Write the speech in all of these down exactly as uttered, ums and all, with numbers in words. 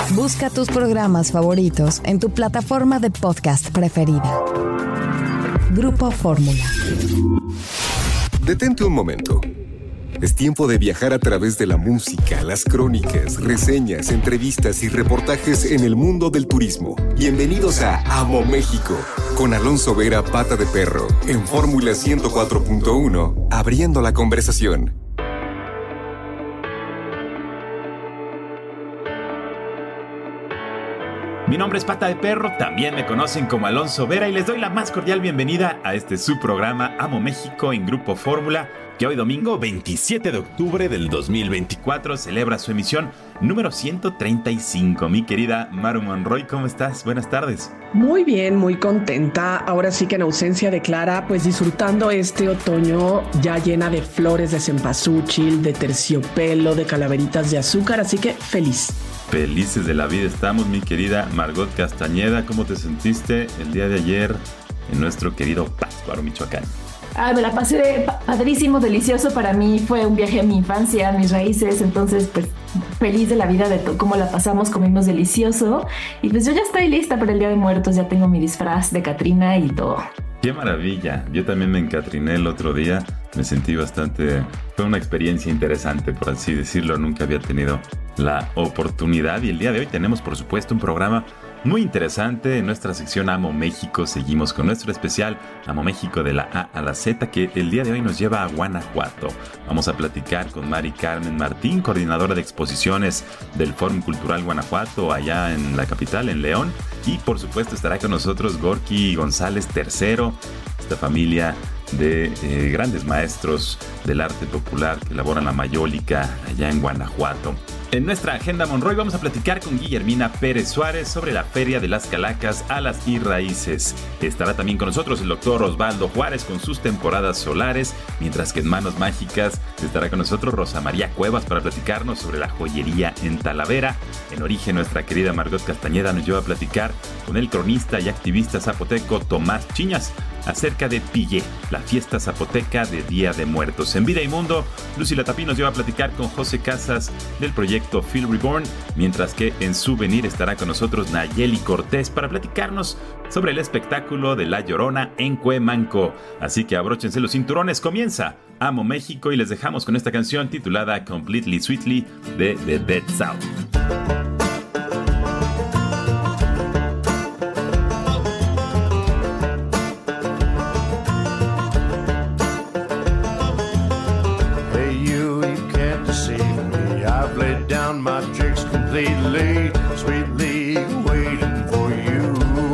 Busca tus programas favoritos en tu plataforma de podcast preferida. Grupo Fórmula. Detente un momento. Es tiempo de viajar a través de la música, las crónicas, reseñas, entrevistas y reportajes en el mundo del turismo. Bienvenidos a Amo México, con Alonso Vera Pata de Perro, en Fórmula ciento cuatro punto uno, abriendo la conversación. Mi nombre es Pata de Perro, también me conocen como Alonso Vera y les doy la más cordial bienvenida a este subprograma Amo México en Grupo Fórmula, que hoy domingo veintisiete de octubre del dos mil veinticuatro celebra su emisión número ciento treinta y cinco. Mi querida Maru Monroy, ¿cómo estás? Buenas tardes. Muy bien, muy contenta. Ahora sí que en ausencia de Clara, pues disfrutando este otoño ya llena de flores de cempasúchil, de terciopelo, de calaveritas de azúcar, así que feliz. Felices de la vida estamos, mi querida Margot Castañeda. ¿Cómo te sentiste el día de ayer en nuestro querido Pátzcuaro, Michoacán? Ah, me la pasé padrísimo, delicioso. Para mí fue un viaje a mi infancia, a mis raíces. Entonces, pues, feliz de la vida de to- cómo la pasamos, comimos delicioso. Y pues yo ya estoy lista para el Día de Muertos. Ya tengo mi disfraz de Catrina y todo. ¡Qué maravilla! Yo también me encatriné el otro día. Me sentí bastante... Fue una experiencia interesante, por así decirlo. Nunca había tenido la oportunidad. Y el día de hoy tenemos, por supuesto, un programa muy interesante. En nuestra sección Amo México seguimos con nuestro especial Amo México de la A a la Z, que el día de hoy nos lleva a Guanajuato. Vamos a platicar con Mari Carmen Martín, coordinadora de exposiciones del Fórum Cultural Guanajuato, allá en la capital, en León. Y por supuesto estará con nosotros Gorky González tercero, esta familia de eh, grandes maestros del arte popular que elaboran la mayólica allá en Guanajuato. En nuestra agenda Monroy vamos a platicar con Guillermina Pérez Suárez sobre la Feria de las Calacas, Alas y Raíces. Estará también con nosotros el doctor Osvaldo Juárez con sus temporadas solares, mientras que en Manos Mágicas estará con nosotros Rosa María Cuevas para platicarnos sobre la joyería en Talavera. En Origen, nuestra querida Margot Castañeda nos lleva a platicar con el cronista y activista zapoteco Tomás Chiñas acerca de Pillé, la fiesta zapoteca de Día de Muertos. En Vida y Mundo, Lucy Latapí nos lleva a platicar con José Casas del proyecto Feel Reborn, mientras que en Souvenir estará con nosotros Nayeli Cortés para platicarnos sobre el espectáculo de La Llorona en Cuemanco. Así que abróchense los cinturones, comienza Amo México y les dejamos con esta canción titulada Completely Sweetly de The Dead South. My tricks completely, sweetly waiting for you.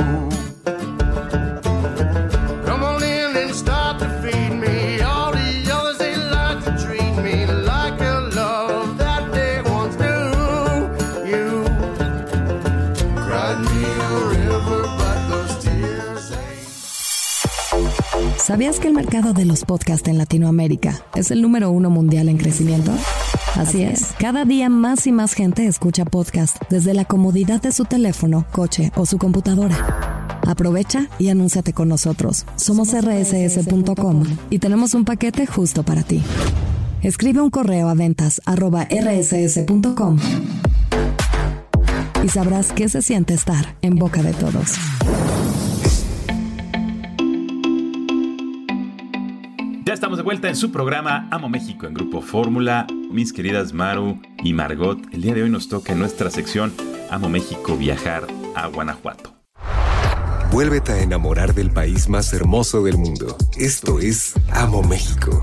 Come on in and start to feed me. All the others, they like to treat me like a love that they once knew. You cried me a river, but those tears ain't. ¿Sabías que el mercado de los podcasts en Latinoamérica es el número uno mundial en crecimiento? Así es, cada día más y más gente escucha podcast desde la comodidad de su teléfono, coche o su computadora. Aprovecha y anúnciate con nosotros. Somos erre ese ese punto com y tenemos un paquete justo para ti. Escribe un correo a ventas arroba erre ese ese punto com y sabrás qué se siente estar en boca de todos. Ya estamos de vuelta en su programa Amo México en Grupo Fórmula. Mis queridas Maru y Margot, el día de hoy nos toca en nuestra sección Amo México viajar a Guanajuato. Vuélvete a enamorar del país más hermoso del mundo. Esto es Amo México.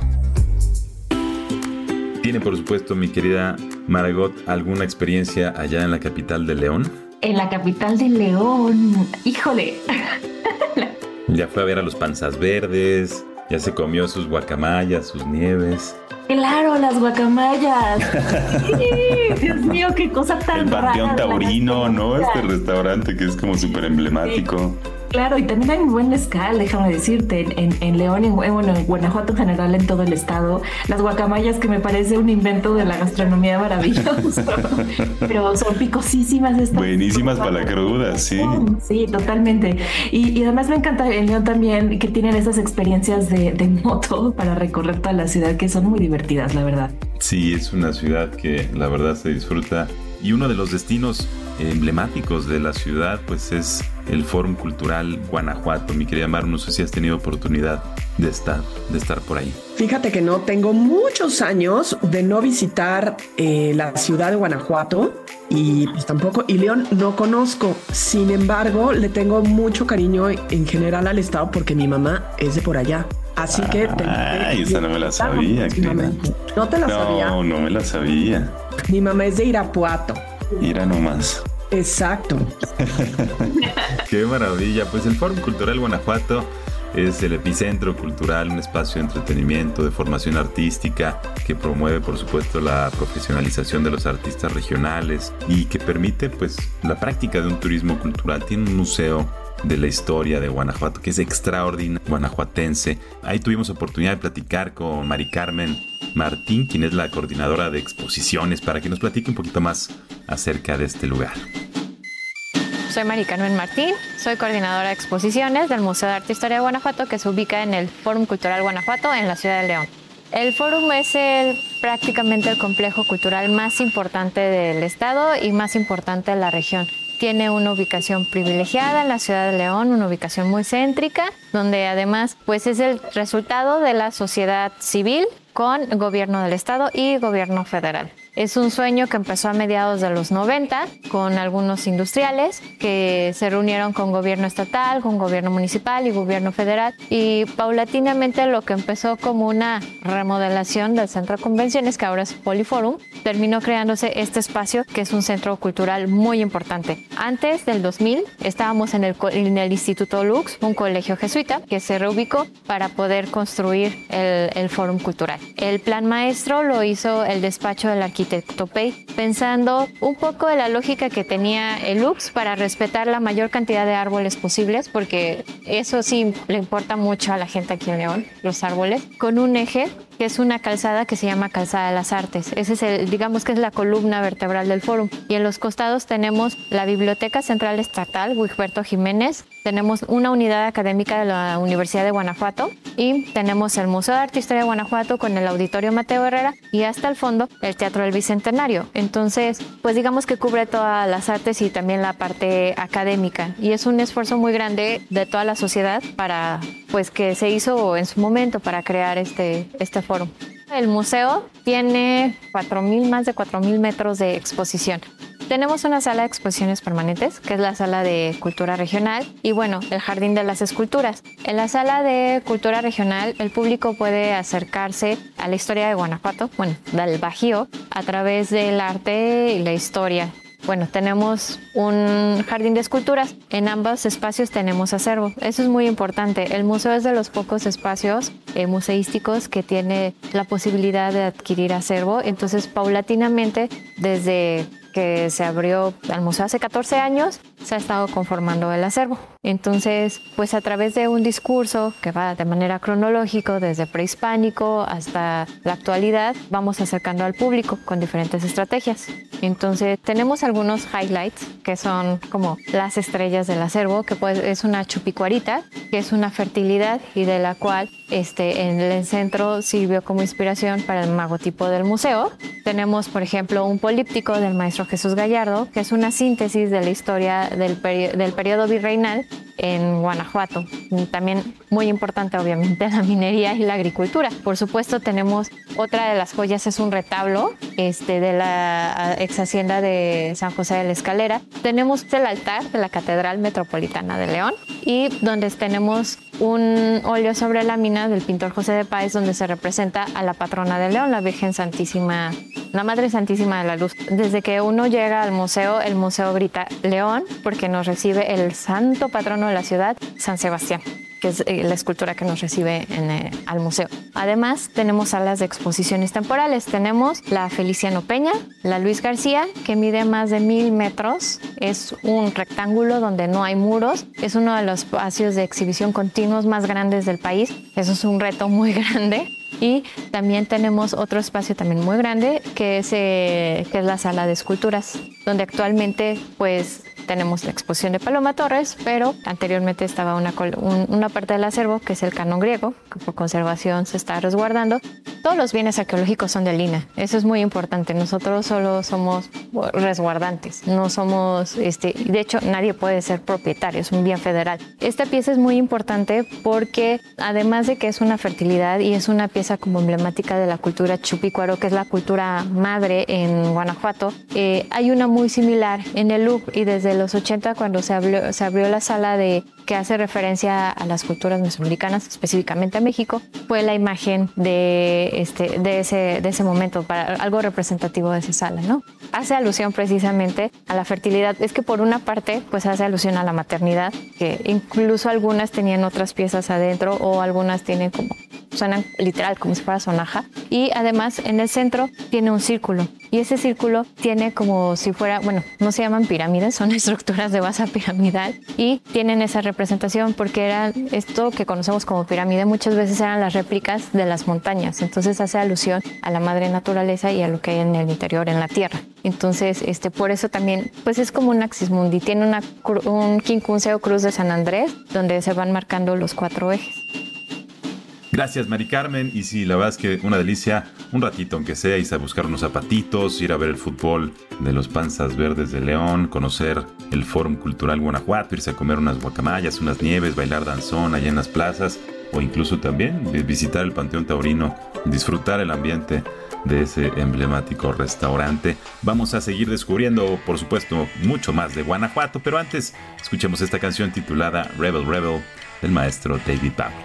¿Tiene, por supuesto, mi querida Margot, alguna experiencia allá en la capital de León? En la capital de León, híjole. Ya fue a ver a los Panzas Verdes, ya se comió sus guacamayas, sus nieves. Claro, las guacamayas. Sí, Dios mío, qué cosa tan rara. El Panteón Taurino, ¿no? Este restaurante que es como súper emblemático. Sí. Claro, y también hay un buen mezcal, déjame decirte, en, en, en León, en, bueno, en Guanajuato en general, en todo el estado, las guacamayas, que me parece un invento de la gastronomía maravilloso, pero son picosísimas estas. Buenísimas para la cruda, sí. Sí, totalmente. Y, y además me encanta en León también que tienen esas experiencias de, de moto para recorrer toda la ciudad, que son muy divertidas, la verdad. Sí, es una ciudad que la verdad se disfruta Y uno de los destinos emblemáticos de la ciudad pues es el Fórum Cultural Guanajuato. Mi querida Mar, no sé si has tenido oportunidad de estar, de estar por ahí. Fíjate que no, tengo muchos años de no visitar eh, la ciudad de Guanajuato y pues tampoco, y León no conozco. Sin embargo, le tengo mucho cariño en general al estado porque mi mamá es de por allá. Así ah, que... Ay, esa no me la sabía, querida. ¿No te la no, sabía? No, no me la sabía. Mi mamá es de Irapuato. Mira nomás. Exacto. Qué maravilla. Pues el Fórum Cultural Guanajuato es el epicentro cultural, un espacio de entretenimiento, de formación artística, que promueve, por supuesto, la profesionalización de los artistas regionales y que permite, pues, la práctica de un turismo cultural. Tiene un museo de la historia de Guanajuato que es extraordinario, guanajuatense. Ahí tuvimos oportunidad de platicar con Mari Carmen Martín, quien es la coordinadora de exposiciones, para que nos platique un poquito más acerca de este lugar. Soy Mari Carmen Martín, soy coordinadora de exposiciones del Museo de Arte e Historia de Guanajuato, que se ubica en el Fórum Cultural Guanajuato en la ciudad de León. El Fórum es el, prácticamente el complejo cultural más importante del estado y más importante de la región. Tiene una ubicación privilegiada en la ciudad de León, una ubicación muy céntrica, donde además pues es el resultado de la sociedad civil con gobierno del estado y gobierno federal. Es un sueño que empezó a mediados de los noventa con algunos industriales que se reunieron con gobierno estatal, con gobierno municipal y gobierno federal, y paulatinamente lo que empezó como una remodelación del centro de convenciones, que ahora es Poliforum, terminó creándose este espacio que es un centro cultural muy importante. Antes del dos mil estábamos en el, en el Instituto Lux, un colegio jesuita que se reubicó para poder construir el, el Fórum Cultural. El plan maestro lo hizo el despacho del arquitecto Pey, pensando un poco de la lógica que tenía el Lux para respetar la mayor cantidad de árboles posibles, porque eso sí le importa mucho a la gente aquí en León, los árboles, con un eje que es una calzada que se llama Calzada de las Artes. Ese es el, digamos que es la columna vertebral del fórum. Y en los costados tenemos la Biblioteca Central Estatal Wigberto Jiménez, tenemos una unidad académica de la Universidad de Guanajuato y tenemos el Museo de Arte e Historia de Guanajuato con el Auditorio Mateo Herrera y hasta el fondo el Teatro del Bicentenario. Entonces, pues digamos que cubre todas las artes y también la parte académica, y es un esfuerzo muy grande de toda la sociedad para, pues, que se hizo en su momento para crear este, este foro. El museo tiene cuatro mil, más de cuatro mil metros de exposición. Tenemos una sala de exposiciones permanentes, que es la sala de cultura regional, y bueno, el jardín de las esculturas. En la sala de cultura regional, el público puede acercarse a la historia de Guanajuato, bueno, del Bajío, a través del arte y la historia. Bueno, tenemos un jardín de esculturas. En ambos espacios tenemos acervo. Eso es muy importante. El museo es de los pocos espacios eh, museísticos que tiene la posibilidad de adquirir acervo. Entonces, paulatinamente, desde que se abrió el museo hace catorce años, se ha estado conformando el acervo. Entonces, pues a través de un discurso que va de manera cronológica, desde prehispánico hasta la actualidad, vamos acercando al público con diferentes estrategias. Entonces, tenemos algunos highlights que son como las estrellas del acervo, que pues es una chupicuarita, que es una fertilidad y de la cual este, en el centro sirvió como inspiración para el magotipo del museo. Tenemos, por ejemplo, un políptico del maestro Jesús Gallardo, que es una síntesis de la historia del, peri- del periodo virreinal en Guanajuato. También muy importante, obviamente, la minería y la agricultura. Por supuesto, tenemos otra de las joyas, es un retablo este, de la ex hacienda de San José de la Escalera. Tenemos el altar de la Catedral Metropolitana de León, y donde tenemos un óleo sobre lámina del pintor José de Páez, donde se representa a la patrona de León, la Virgen Santísima, la Madre Santísima de la Luz. Desde que uno llega al museo, el museo grita León, porque nos recibe el santo patrono de la ciudad, San Sebastián, que es la escultura que nos recibe en el, al museo. Además, tenemos salas de exposiciones temporales. Tenemos la Feliciano Peña, la Luis García, que mide más de mil metros. Es un rectángulo donde no hay muros. Es uno de los espacios de exhibición continuos más grandes del país. Eso es un reto muy grande. Y también tenemos otro espacio también muy grande, que es, eh, que es la sala de esculturas, donde actualmente pues tenemos la exposición de Paloma Torres, pero anteriormente estaba una, un, una parte del acervo, que es el canon griego, que por conservación se está resguardando. todos los bienes arqueológicos son del I N A. Eso es muy importante. Nosotros solo somos resguardantes, no somos, este, de hecho, nadie puede ser propietario, es un bien federal. Esta pieza es muy importante porque, además de que es una fertilidad y es una pieza como emblemática de la cultura Chupicuaro, que es la cultura madre en Guanajuato, eh, hay una muy similar en el Louvre, y desde los ochenta, cuando se abrió, se abrió la sala de que hace referencia a las culturas mesoamericanas, específicamente a México, fue la imagen de, este, de, ese, de ese momento, para algo representativo de esa sala, ¿no? Hace alusión precisamente a la fertilidad. Es que por una parte, pues hace alusión a la maternidad, que incluso algunas tenían otras piezas adentro, o algunas tienen como, suenan literal como si fuera sonaja, y además en el centro tiene un círculo, y ese círculo tiene como si fuera, bueno, no se llaman pirámides, son estructuras de base piramidal, y tienen esa representación porque eran esto que conocemos como pirámide, muchas veces eran las réplicas de las montañas, entonces hace alusión a la madre naturaleza y a lo que hay en el interior, en la tierra. Entonces, este, por eso también, pues es como un axis mundi, tiene una, un quincuncio cruz de San Andrés, donde se van marcando los cuatro ejes. Gracias, Mari Carmen. Y sí, la verdad es que una delicia, un ratito aunque sea, irse a buscar unos zapatitos, ir a ver el fútbol de los Panzas Verdes de León, conocer el Fórum Cultural Guanajuato, irse a comer unas guacamayas, unas nieves, bailar danzón allá en las plazas, o incluso también visitar el Panteón Taurino, disfrutar el ambiente de ese emblemático restaurante. Vamos a seguir descubriendo, por supuesto, mucho más de Guanajuato, pero antes escuchemos esta canción titulada Rebel Rebel del maestro David Bowie.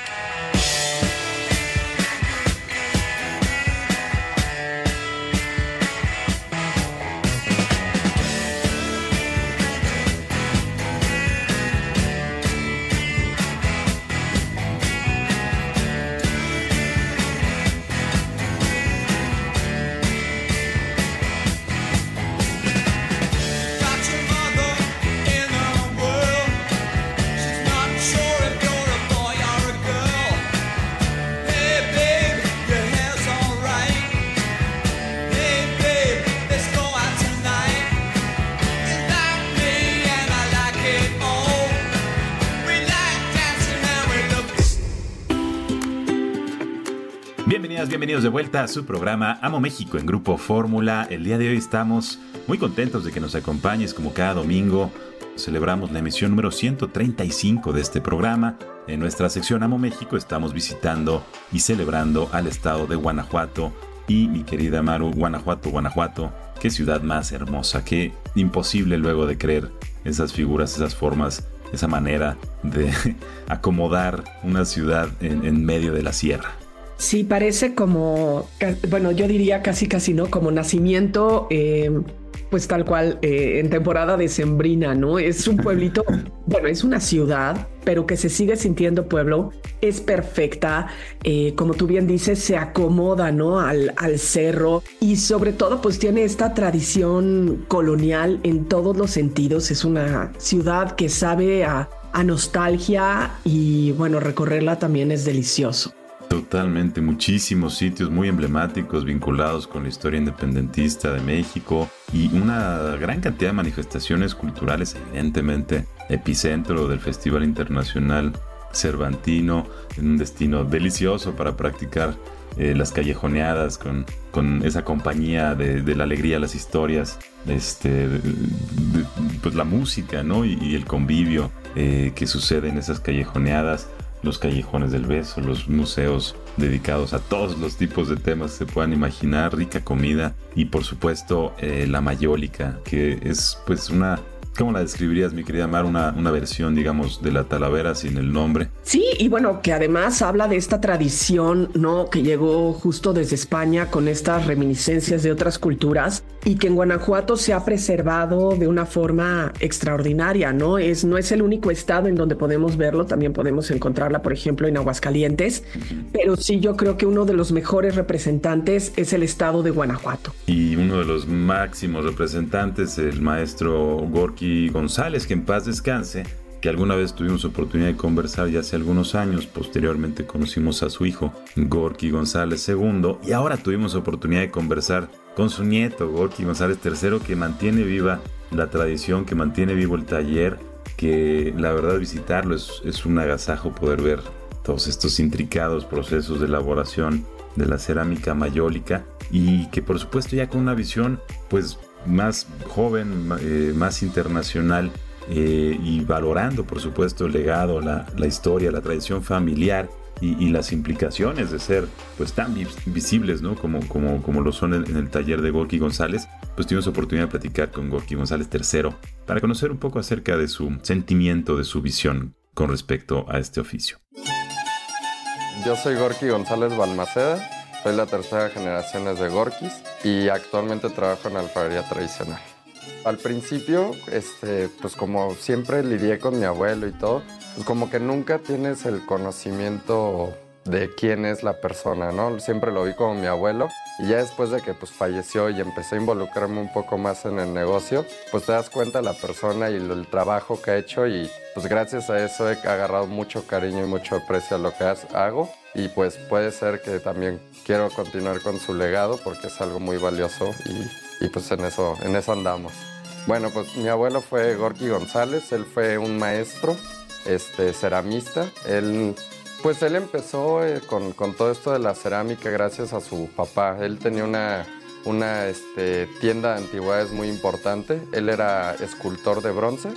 Bienvenidas, bienvenidos de vuelta a su programa Amo México en Grupo Fórmula. El día de hoy estamos muy contentos de que nos acompañes como cada domingo. Celebramos la emisión número ciento treinta y cinco de este programa. En nuestra sección Amo México estamos visitando y celebrando al estado de Guanajuato. Y mi querida Maru, Guanajuato, Guanajuato, qué ciudad más hermosa, qué imposible luego de creer esas figuras, esas formas, esa manera de acomodar una ciudad en, en medio de la sierra. Sí, parece como, bueno, yo diría casi casi, ¿no? Como nacimiento, eh, pues tal cual, eh, en temporada decembrina, ¿no? Es un pueblito, bueno, es una ciudad, pero que se sigue sintiendo pueblo, es perfecta, eh, como tú bien dices, se acomoda, ¿no? Al, al cerro, y sobre todo, pues tiene esta tradición colonial en todos los sentidos. Es una ciudad que sabe a, a nostalgia, y bueno, recorrerla también es delicioso. Totalmente, muchísimos sitios muy emblemáticos vinculados con la historia independentista de México y una gran cantidad de manifestaciones culturales, evidentemente epicentro del Festival Internacional Cervantino, en un destino delicioso para practicar eh, las callejoneadas con, con esa compañía de, de la alegría, las historias, este, de, de, pues la música, ¿no? y, y el convivio eh, que sucede en esas callejoneadas. Los callejones del beso, los museos dedicados a todos los tipos de temas que se puedan imaginar, rica comida y por supuesto eh, la mayólica, que es pues una... ¿Cómo la describirías, mi querida Mar? Una, una versión, digamos, de la Talavera sin el nombre. Sí, y bueno, que además habla de esta tradición, ¿no? Que llegó justo desde España con estas reminiscencias de otras culturas y que en Guanajuato se ha preservado de una forma extraordinaria, ¿no? Es, no es el único estado en donde podemos verlo, también podemos encontrarla, por ejemplo, en Aguascalientes, uh-huh. Pero sí, yo creo que uno de los mejores representantes es el estado de Guanajuato. Y uno de los máximos representantes, el maestro Gorky González, que en paz descanse, que alguna vez tuvimos oportunidad de conversar ya hace algunos años. Posteriormente conocimos a su hijo Gorky González segundo y ahora tuvimos oportunidad de conversar con su nieto Gorky González tercero, que mantiene viva la tradición, que mantiene vivo el taller, que la verdad visitarlo es, es un agasajo poder ver todos estos intricados procesos de elaboración de la cerámica mayólica y que por supuesto ya con una visión pues más joven, eh, más internacional eh, y valorando por supuesto el legado, la, la historia, la tradición familiar y, y las implicaciones de ser pues tan vis- visibles, ¿no? como, como, como lo son en, en el taller de Gorky González. Pues tuvimos oportunidad de platicar con Gorky González tercero para conocer un poco acerca de su sentimiento, de su visión con respecto a este oficio. Yo soy Gorky González Balmaceda, soy la tercera generación de Gorkys y actualmente trabajo en alfarería tradicional. Al principio, este, pues como siempre lidié con mi abuelo y todo, pues como que nunca tienes el conocimiento de quién es la persona, ¿no? Siempre lo vi como mi abuelo y ya después de que pues falleció y empecé a involucrarme un poco más en el negocio, pues te das cuenta de la persona y el trabajo que ha hecho y pues gracias a eso he agarrado mucho cariño y mucho aprecio a lo que hago y pues puede ser que también quiero continuar con su legado porque es algo muy valioso y, y pues en eso, en eso andamos. Bueno, pues mi abuelo fue Gorky González, él fue un maestro, este, ceramista, él... Pues él empezó eh, con, con todo esto de la cerámica gracias a su papá. Él tenía una, una este, tienda de antigüedades muy importante. Él era escultor de bronce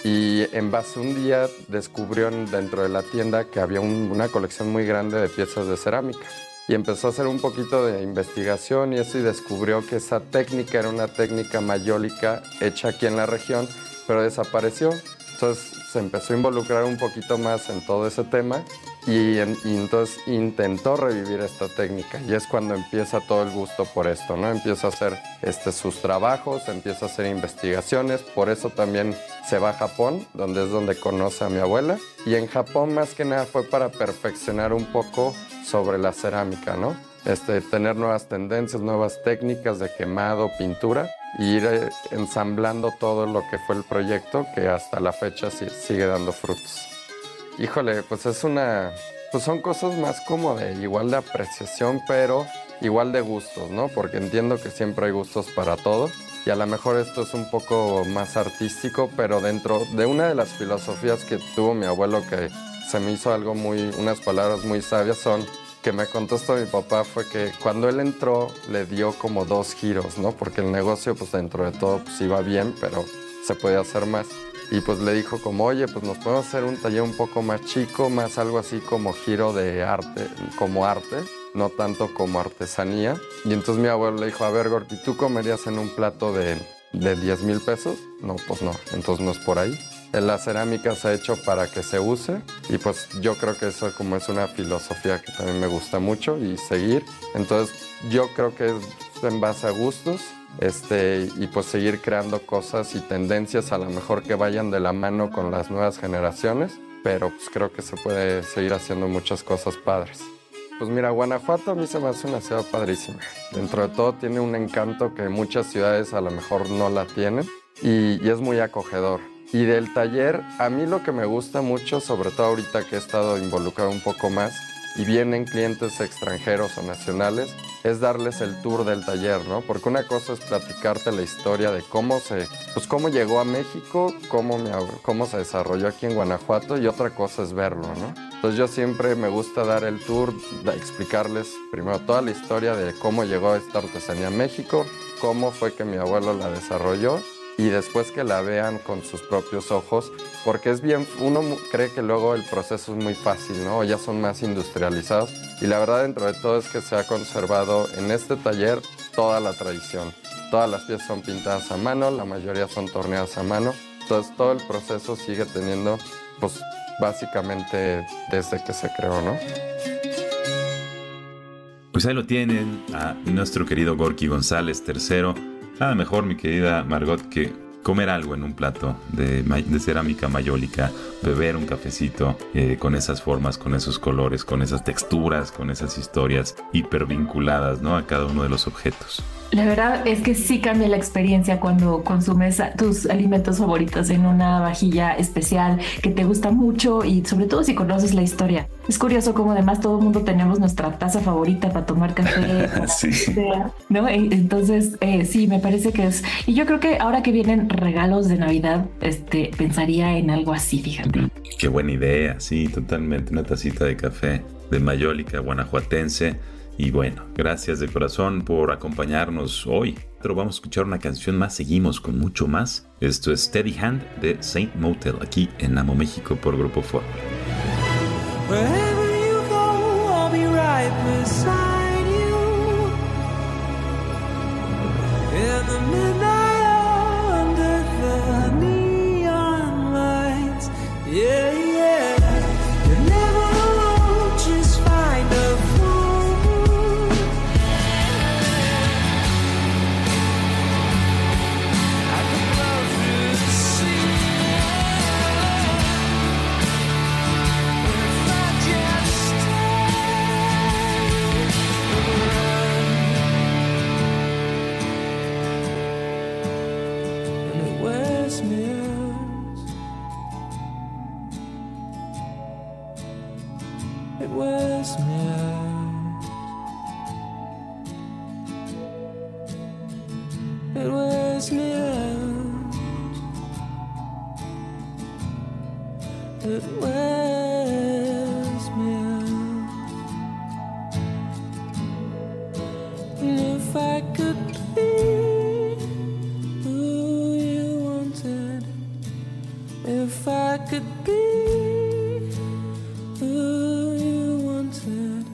y en base un día descubrió dentro de la tienda que había un, una colección muy grande de piezas de cerámica. Y empezó a hacer un poquito de investigación y eso y descubrió que esa técnica era una técnica mayólica hecha aquí en la región, pero desapareció. Entonces se empezó a involucrar un poquito más en todo ese tema y, en, y entonces intentó revivir esta técnica y es cuando empieza todo el gusto por esto, ¿no? Empieza a hacer este, sus trabajos, empieza a hacer investigaciones, por eso también se va a Japón, donde es donde conoce a mi abuela y en Japón más que nada fue para perfeccionar un poco sobre la cerámica, ¿no? Este, tener nuevas tendencias, nuevas técnicas de quemado, pintura y ir eh, ensamblando todo lo que fue el proyecto que hasta la fecha sí, sigue dando frutos. Híjole, pues es una... Pues son cosas más como de igual de apreciación, pero igual de gustos, ¿no? Porque entiendo que siempre hay gustos para todo y a lo mejor esto es un poco más artístico, pero dentro de una de las filosofías que tuvo mi abuelo que se me hizo algo muy... unas palabras muy sabias son... que me contó esto mi papá fue que cuando él entró le dio como dos giros, ¿no? Porque el negocio pues dentro de todo pues iba bien, pero se podía hacer más. Y pues le dijo como, oye, pues nos podemos hacer un taller un poco más chico, más algo así como giro de arte, como arte, no tanto como artesanía. Y entonces mi abuelo le dijo, a ver, Gorky, ¿tú comerías en un plato de, de diez mil pesos? No, pues no, entonces no es por ahí. La cerámica se ha hecho para que se use y pues yo creo que eso como es una filosofía que también me gusta mucho y seguir. Entonces yo creo que es en base a gustos este, y pues seguir creando cosas y tendencias a lo mejor que vayan de la mano con las nuevas generaciones, pero pues creo que se puede seguir haciendo muchas cosas padres. Pues mira, Guanajuato a mí se me hace una ciudad padrísima. Dentro de todo tiene un encanto que muchas ciudades a lo mejor no la tienen y, y es muy acogedor. Y del taller, a mí lo que me gusta mucho, sobre todo ahorita que he estado involucrado un poco más y vienen clientes extranjeros o nacionales, es darles el tour del taller, ¿no? Porque una cosa es platicarte la historia de cómo se, pues cómo llegó a México, cómo, me, cómo se desarrolló aquí en Guanajuato y otra cosa es verlo, ¿no? Entonces yo siempre me gusta dar el tour, explicarles primero toda la historia de cómo llegó esta artesanía a México, cómo fue que mi abuelo la desarrolló y después que la vean con sus propios ojos, porque es bien, uno cree que luego el proceso es muy fácil, ¿no? O ya son más industrializados y la verdad dentro de todo es que se ha conservado en este taller toda la tradición. Todas las piezas son pintadas a mano, la mayoría son torneadas a mano, entonces todo el proceso sigue teniendo, pues básicamente desde que se creó, ¿no? Pues ahí lo tienen a nuestro querido Gorky González tercero. Nada mejor, mi querida Margot, que comer algo en un plato de, de cerámica mayólica, beber un cafecito eh, con esas formas, con esos colores, con esas texturas, con esas historias hipervinculadas, ¿no? A cada uno de los objetos. La verdad es que sí cambia la experiencia cuando consumes tus alimentos favoritos en una vajilla especial que te gusta mucho y sobre todo si conoces la historia. Es curioso cómo además todo el mundo tenemos nuestra taza favorita para tomar café, sí. sea, ¿no? Entonces eh, sí, me parece que es... Y yo creo que ahora que vienen regalos de Navidad, este, pensaría en algo así, fíjate. Qué buena idea, sí, totalmente. Una tacita de café de mayólica guanajuatense Y bueno, gracias de corazón por acompañarnos hoy. Pero vamos a escuchar una canción más, seguimos con mucho más. Esto es Steady Hand de Saint Motel, aquí en Amo México por Grupo Fórmula. Wherever you go, I'll be right beside you. In the midnight under the neon lights. Yeah, yeah. You're never alone, just find a phone. I could blow through the sea. If I just stay. And it wears me out. It wears me out. It wears me out. It wears me out. And if I could be who you wanted, if I could be who you wanted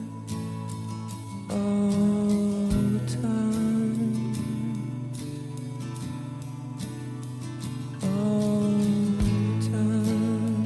all the time, all the time.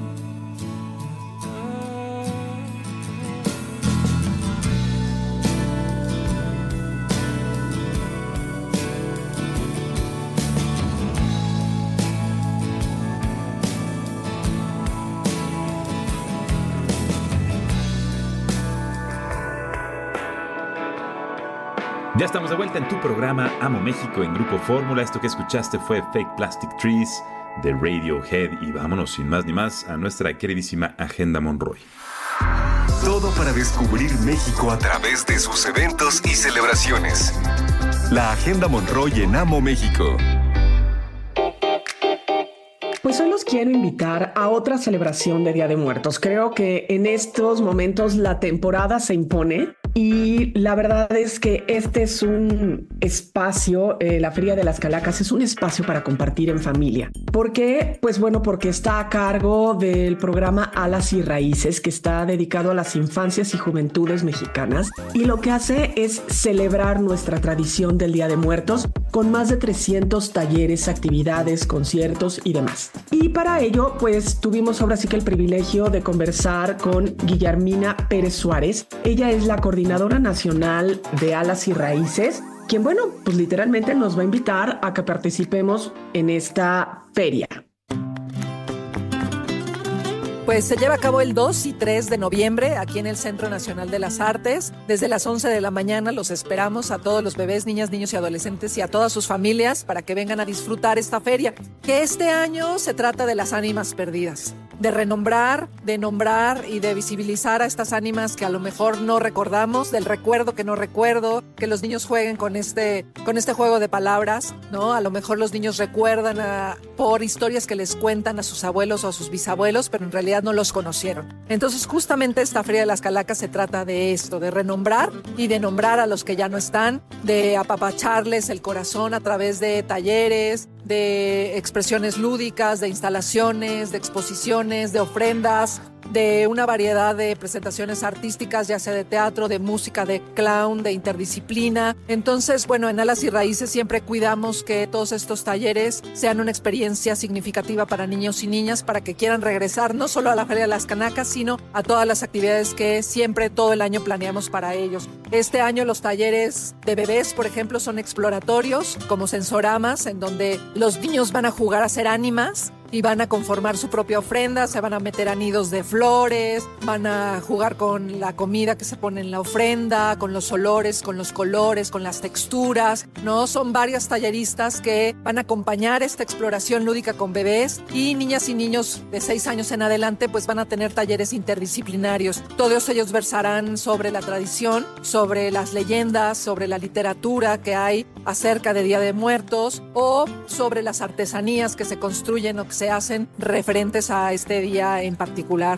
Ya estamos de vuelta en tu programa Amo México en Grupo Fórmula. Esto que escuchaste fue Fake Plastic Trees de Radiohead. Y vámonos sin más ni más a nuestra queridísima Agenda Monroy. Todo para descubrir México a través de sus eventos y celebraciones. La Agenda Monroy en Amo México. Pues hoy los quiero invitar a otra celebración de Día de Muertos. Creo que en estos momentos la temporada se impone y la verdad es que este es un espacio, eh, la Feria de las Calacas es un espacio para compartir en familia. ¿Por qué? Pues bueno, porque está a cargo del programa Alas y Raíces, que está dedicado a las infancias y juventudes mexicanas, y lo que hace es celebrar nuestra tradición del Día de Muertos con más de trescientos talleres, actividades, conciertos y demás. Y para ello, pues tuvimos ahora sí que el privilegio de conversar con Guillermina Pérez Suárez. Ella es la coordinadora nacional de Alas y Raíces, quien, bueno, pues literalmente nos va a invitar a que participemos en esta feria. Pues se lleva a cabo el dos y tres de noviembre aquí en el Centro Nacional de las Artes. Desde las once de la mañana los esperamos a todos los bebés, niñas, niños y adolescentes y a todas sus familias para que vengan a disfrutar esta feria, que este año se trata de las ánimas perdidas, de renombrar, de nombrar y de visibilizar a estas ánimas que a lo mejor no recordamos, del recuerdo que no recuerdo, que los niños jueguen con este, con este juego de palabras, ¿no? A lo mejor los niños recuerdan a, por historias que les cuentan a sus abuelos o a sus bisabuelos, pero en realidad no los conocieron. Entonces justamente esta Feria de las Calacas se trata de esto, de renombrar y de nombrar a los que ya no están, de apapacharles el corazón a través de talleres, de expresiones lúdicas, de instalaciones, de exposiciones, de ofrendas, de una variedad de presentaciones artísticas, ya sea de teatro, de música, de clown, de interdisciplina. Entonces, bueno, en Alas y Raíces siempre cuidamos que todos estos talleres sean una experiencia significativa para niños y niñas, para que quieran regresar no solo a la Feria de las Calacas, sino a todas las actividades que siempre todo el año planeamos para ellos. Este año los talleres de bebés, por ejemplo, son exploratorios, como sensoramas, en donde los niños van a jugar a ser ánimas y van a conformar su propia ofrenda, se van a meter a nidos de flores, van a jugar con la comida que se pone en la ofrenda, con los olores, con los colores, con las texturas, ¿no? Son varias talleristas que van a acompañar esta exploración lúdica con bebés, y niñas y niños de seis años en adelante pues van a tener talleres interdisciplinarios. Todos ellos versarán sobre la tradición, sobre las leyendas, sobre la literatura que hay acerca de Día de Muertos, o sobre las artesanías que se construyen o que se hacen referentes a este día en particular.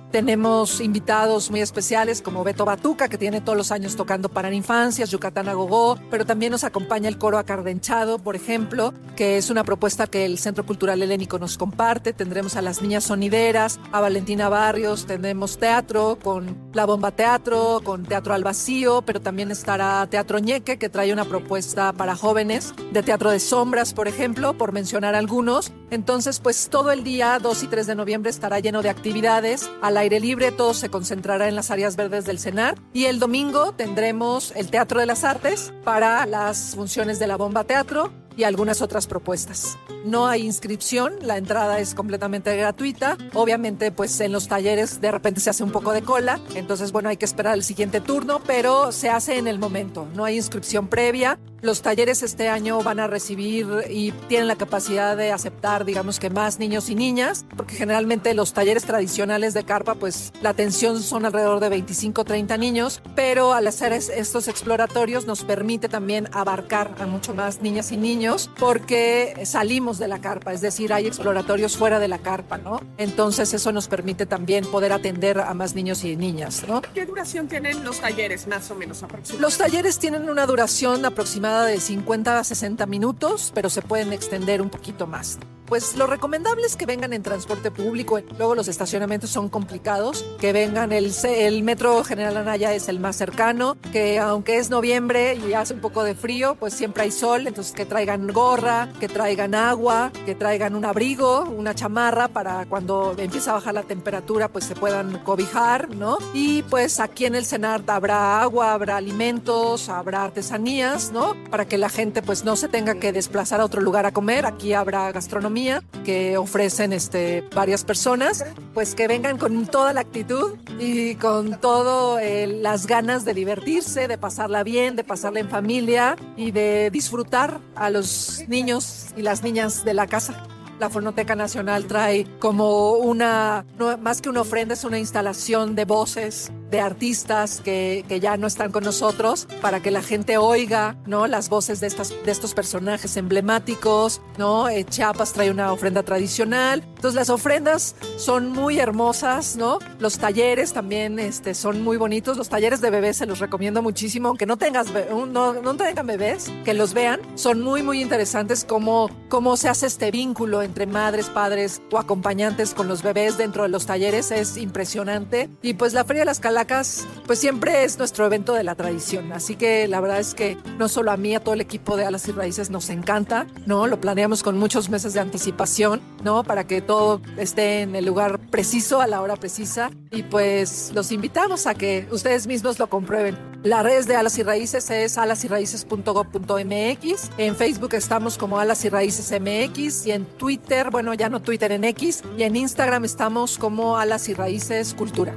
Tenemos invitados muy especiales como Beto Batuca, que tiene todos los años tocando para infancias, Yucatán a Gogó, pero también nos acompaña el coro Acardenchado, por ejemplo, que es una propuesta que el Centro Cultural Helénico nos comparte. Tendremos a las niñas sonideras, a Valentina Barrios, tendremos teatro con La Bomba Teatro, con Teatro al Vacío, pero también estará Teatro Ñeque, que trae una propuesta para jóvenes de teatro de sombras, por ejemplo, por mencionar algunos. Entonces, pues todo el día, dos y tres de noviembre, estará lleno de actividades al aire libre. Todo se concentrará en las áreas verdes del CENAR. Y el domingo tendremos el Teatro de las Artes para las funciones de La Bomba Teatro y algunas otras propuestas. No hay inscripción, la entrada es completamente gratuita. Obviamente, pues en los talleres de repente se hace un poco de cola, entonces bueno, hay que esperar el siguiente turno, pero se hace en el momento, no hay inscripción previa. Los talleres este año van a recibir y tienen la capacidad de aceptar, digamos que más niños y niñas, porque generalmente los talleres tradicionales de carpa, pues la atención son alrededor de veinticinco, treinta niños, pero al hacer es, estos exploratorios nos permite también abarcar a mucho más niñas y niños, porque salimos de la carpa, es decir, hay exploratorios fuera de la carpa, ¿no? Entonces eso nos permite también poder atender a más niños y niñas, ¿no? ¿Qué duración tienen los talleres, más o menos aproximadamente? Los talleres tienen una duración aproximada de cincuenta a sesenta minutos, pero se pueden extender un poquito más. Pues lo recomendable es que vengan en transporte público. Luego los estacionamientos son complicados. Que vengan, el, el Metro General Anaya es el más cercano. Que aunque es noviembre y hace un poco de frío, pues siempre hay sol. Entonces que traigan gorra, que traigan agua, que traigan un abrigo, una chamarra para cuando empiece a bajar la temperatura, pues se puedan cobijar, ¿no? Y pues aquí en el CENAR habrá agua, habrá alimentos, habrá artesanías, ¿no? Para que la gente pues no se tenga que desplazar a otro lugar a comer. Aquí habrá gastronomía que ofrecen este, varias personas, pues que vengan con toda la actitud y con todas eh, las ganas de divertirse, de pasarla bien, de pasarla en familia y de disfrutar a los niños y las niñas de la casa. La Fonoteca Nacional trae como una, no, más que una ofrenda, es una instalación de voces de artistas que, que ya no están con nosotros, para que la gente oiga, ¿no?, las voces de, estas, de estos personajes emblemáticos, ¿no? Eh, Chiapas trae una ofrenda tradicional. Entonces las ofrendas son muy hermosas, ¿no? Los talleres también este, son muy bonitos. Los talleres de bebés se los recomiendo muchísimo, aunque no tengas no, no tengan bebés, que los vean. Son muy, muy interesantes cómo, cómo se hace este vínculo entre madres, padres o acompañantes con los bebés dentro de los talleres. Es impresionante. Y pues la Feria de las Calacas pues siempre es nuestro evento de la tradición, así que la verdad es que no solo a mí, a todo el equipo de Alas y Raíces nos encanta, ¿no? Lo planeamos con muchos meses de anticipación, ¿no? Para que todo esté en el lugar preciso, a la hora precisa, y pues los invitamos a que ustedes mismos lo comprueben. Las redes de Alas y Raíces es alas y raíces punto gob punto eme equis, en Facebook estamos como Alas y Raíces eme equis, y en Twitter, bueno, ya no Twitter, en X, y en Instagram estamos como Alas y Raíces Cultura.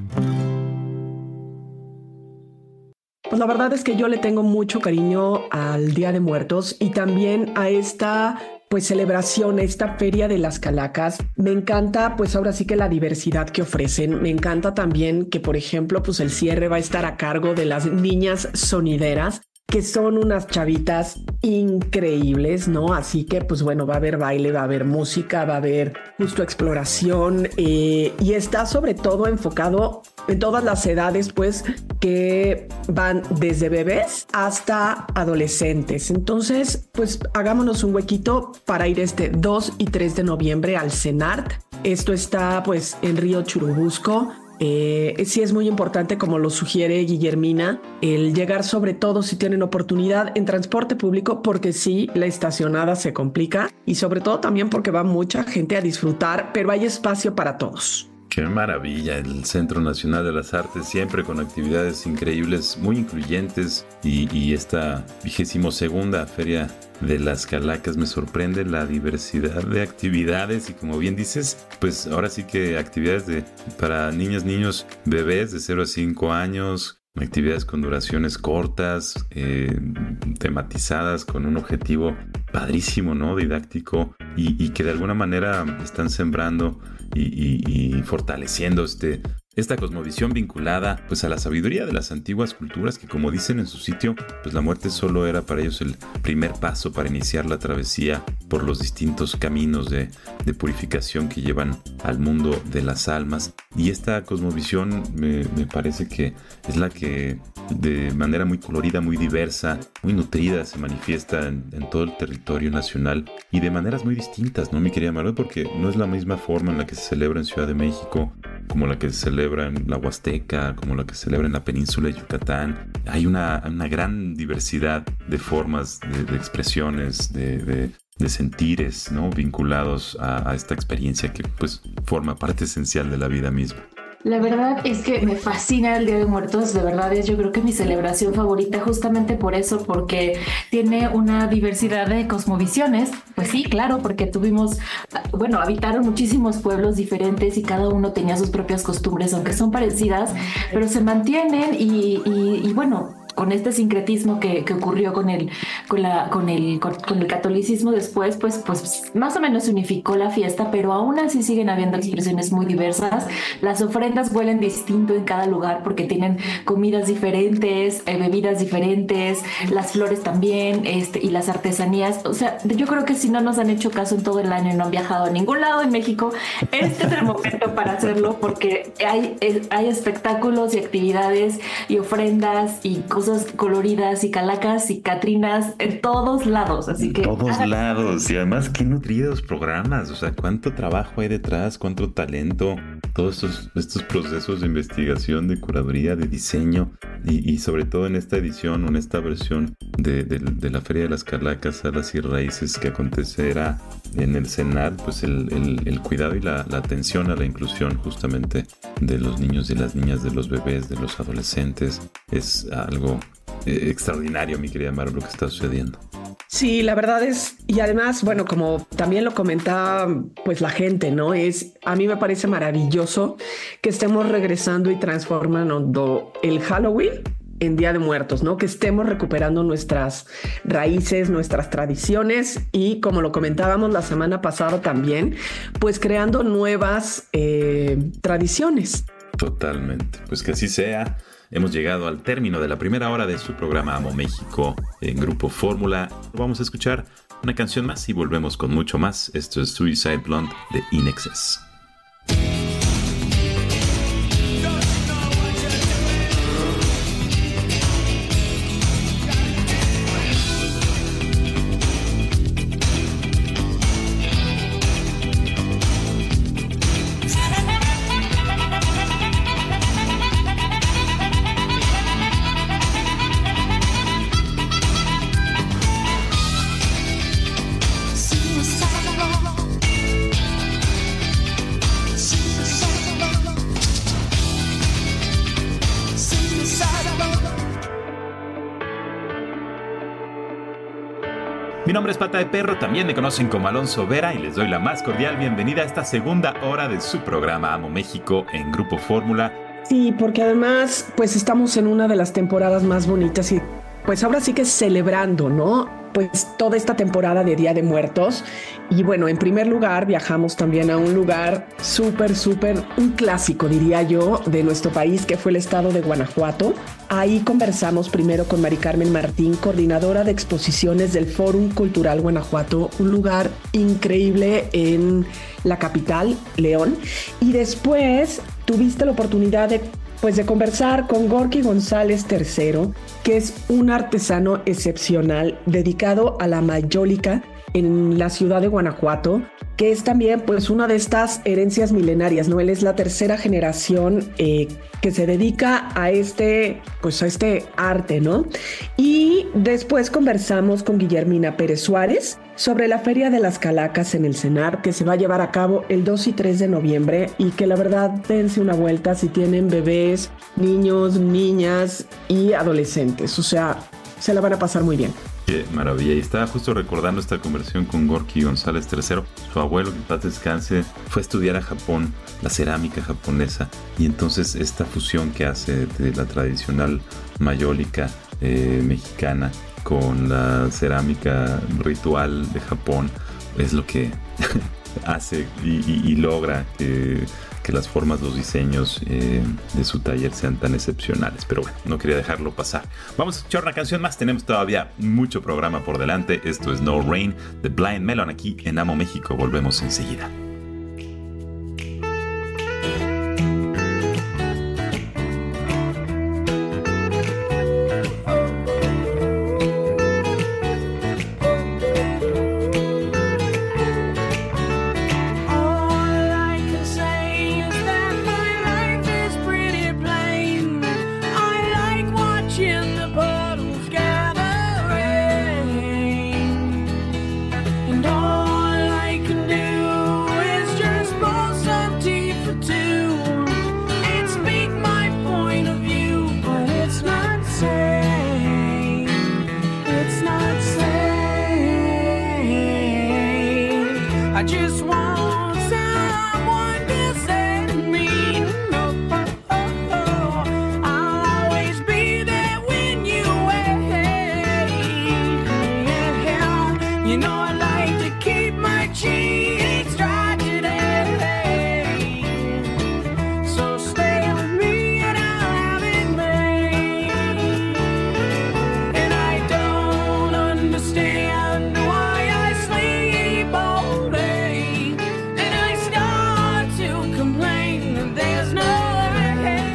Pues la verdad es que yo le tengo mucho cariño al Día de Muertos y también a esta pues celebración, esta Feria de las Calacas. Me encanta pues ahora sí que la diversidad que ofrecen. Me encanta también que, por ejemplo, pues el cierre va a estar a cargo de las niñas sonideras, que son unas chavitas increíbles, ¿no? Así que, pues bueno, va a haber baile, va a haber música, va a haber justo exploración eh, y está sobre todo enfocado en todas las edades, pues, que van desde bebés hasta adolescentes. Entonces, pues, hagámonos un huequito para ir este dos y tres de noviembre al CENART. Esto está, pues, en Río Churubusco. Eh, sí es muy importante, como lo sugiere Guillermina, el llegar, sobre todo si tienen oportunidad, en transporte público, porque sí, la estacionada se complica y sobre todo también porque va mucha gente a disfrutar, pero hay espacio para todos. Qué maravilla, el Centro Nacional de las Artes, siempre con actividades increíbles, muy incluyentes, y, y esta vigésimo segunda Feria de las Calacas, me sorprende la diversidad de actividades y, como bien dices, pues ahora sí que actividades de para niñas, niños, bebés de cero a cinco años, actividades con duraciones cortas, eh, tematizadas, con un objetivo padrísimo, ¿no? Didáctico, y, y que de alguna manera están sembrando y, y, y fortaleciendo este, esta cosmovisión vinculada pues a la sabiduría de las antiguas culturas, que, como dicen en su sitio, pues la muerte solo era para ellos el primer paso para iniciar la travesía por los distintos caminos de, de purificación que llevan al mundo de las almas. Y esta cosmovisión me, me parece que es la que de manera muy colorida, muy diversa, muy nutrida se manifiesta en, en todo el territorio nacional y de maneras muy distintas, ¿no, mi querida Margot? Porque no es la misma forma en la que se celebra en Ciudad de México, como la que se celebra en la Huasteca, como la que se celebra en la península de Yucatán. Hay una, una gran diversidad de formas, de, de expresiones, de, de, de sentires, ¿no? Vinculados a, a esta experiencia que pues forma parte esencial de la vida misma. La verdad es que me fascina el Día de Muertos, de verdad es yo creo que mi celebración favorita justamente por eso, porque tiene una diversidad de cosmovisiones. Pues sí, claro, porque tuvimos, bueno, habitaron muchísimos pueblos diferentes y cada uno tenía sus propias costumbres, aunque son parecidas, pero se mantienen y, y, y bueno, con este sincretismo que, que ocurrió con el, con, la, con, el, con, con el catolicismo después, pues, pues más o menos se unificó la fiesta, pero aún así siguen habiendo expresiones muy diversas. Las ofrendas huelen distinto en cada lugar porque tienen comidas diferentes, eh, bebidas diferentes, las flores también, este, y las artesanías. O sea, yo creo que si no nos han hecho caso en todo el año y no han viajado a ningún lado en México, este es el momento para hacerlo porque hay, hay espectáculos y actividades y ofrendas y cosas coloridas y calacas y catrinas en todos lados, así que... En todos lados, y además qué nutridos programas, o sea, cuánto trabajo hay detrás, cuánto talento, todos estos, estos procesos de investigación, de curaduría, de diseño, y, y sobre todo en esta edición, en esta versión de, de, de la Feria de las Calacas, Alas y Raíces que acontecerá en el Senat, pues el, el, el cuidado y la, la atención a la inclusión justamente de los niños y las niñas, de los bebés, de los adolescentes, es algo eh, extraordinario, mi querida Mara, lo que está sucediendo. Sí, la verdad es, y además, bueno, como también lo comentaba pues la gente, ¿no? Es, a mí me parece maravilloso que estemos regresando y transformando el Halloween en Día de Muertos, ¿no? Que estemos recuperando nuestras raíces, nuestras tradiciones y, como lo comentábamos la semana pasada también, pues creando nuevas eh, tradiciones. Totalmente, pues que así sea. Hemos llegado al término de la primera hora de su programa Amo México en Grupo Fórmula. Vamos a escuchar una canción más y volvemos con mucho más. Esto es Suicide Blonde de In Excess. Mi nombre es Pata de Perro, también me conocen como Alonso Vera y les doy la más cordial bienvenida a esta segunda hora de su programa Amo México en Grupo Fórmula. Sí, porque además pues estamos en una de las temporadas más bonitas y pues ahora sí que celebrando, ¿no? Pues toda esta temporada de Día de Muertos. Y bueno, en primer lugar viajamos también a un lugar súper, súper, un clásico diría yo, de nuestro país, que fue el estado de Guanajuato. Ahí conversamos primero con Mari Carmen Martín, coordinadora de exposiciones del Fórum Cultural Guanajuato, un lugar increíble en la capital, León. Y después tuviste la oportunidad de Pues de conversar con Gorky González tercero, que es un artesano excepcional dedicado a la mayólica en la ciudad de Guanajuato, que es también pues una de estas herencias milenarias, ¿no? Él es la tercera generación eh, que se dedica a este, pues a este arte, ¿no? Y después conversamos con Guillermina Pérez Suárez sobre la Feria de las Calacas en el Senat, que se va a llevar a cabo el dos y tres de noviembre y que la verdad dense una vuelta si tienen bebés, niños, niñas y adolescentes, o sea, se la van a pasar muy bien. Qué maravilla. Y estaba justo recordando esta conversación con Gorky González tercero. Su abuelo, que en paz descanse, fue a estudiar a Japón, la cerámica japonesa. Y entonces esta fusión que hace de la tradicional mayólica eh, mexicana con la cerámica ritual de Japón es lo que hace y, y, y logra que, que las formas, los diseños eh, de su taller sean tan excepcionales. Pero bueno, no quería dejarlo pasar. Vamos a escuchar una canción más. Tenemos todavía mucho programa por delante. Esto es No Rain de Blind Melon aquí en Amo México. Volvemos enseguida. I just want someone to set me no. I'll always be there when you wait. Yeah, you know I like to keep my cheeks dry today. So stay with me and I'll have it made. And I don't understand why I sleep all day. And I start to complain that there's no way.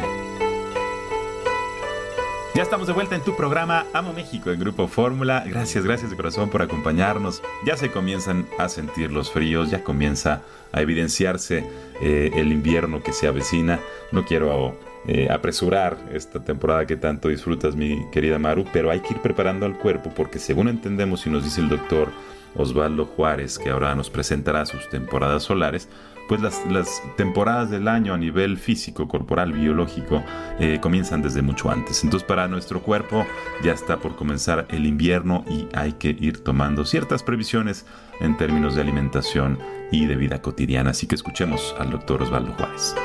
Ya estamos de vuelta en tu programa Amo México en Grupo Fórmula. Gracias, gracias de corazón por acompañarnos. Ya se comienzan a sentir los fríos, ya comienza a evidenciarse eh, el invierno que se avecina. No quiero eh, apresurar esta temporada que tanto disfrutas, mi querida Maru, pero hay que ir preparando al cuerpo porque según entendemos y nos dice el doctor Osvaldo Juárez, que ahora nos presentará sus temporadas solares, pues las, las temporadas del año a nivel físico, corporal, biológico, eh, comienzan desde mucho antes. Entonces para nuestro cuerpo ya está por comenzar el invierno y hay que ir tomando ciertas previsiones en términos de alimentación y de vida cotidiana. Así que escuchemos al doctor Osvaldo Juárez.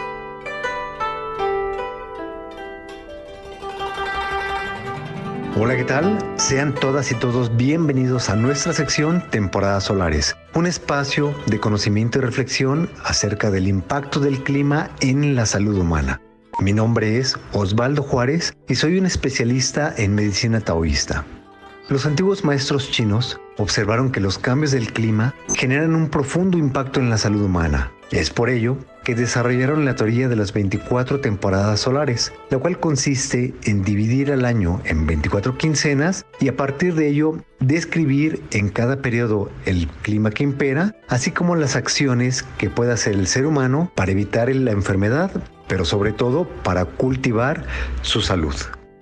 Hola, ¿qué tal? Sean todas y todos bienvenidos a nuestra sección Temporadas Solares, un espacio de conocimiento y reflexión acerca del impacto del clima en la salud humana. Mi nombre es Osvaldo Juárez y soy un especialista en medicina taoísta. Los antiguos maestros chinos observaron que los cambios del clima generan un profundo impacto en la salud humana. Es por ello que desarrollaron la teoría de las veinticuatro temporadas solares, la cual consiste en dividir al año en veinticuatro quincenas y a partir de ello describir en cada periodo el clima que impera, así como las acciones que puede hacer el ser humano para evitar la enfermedad, pero sobre todo para cultivar su salud.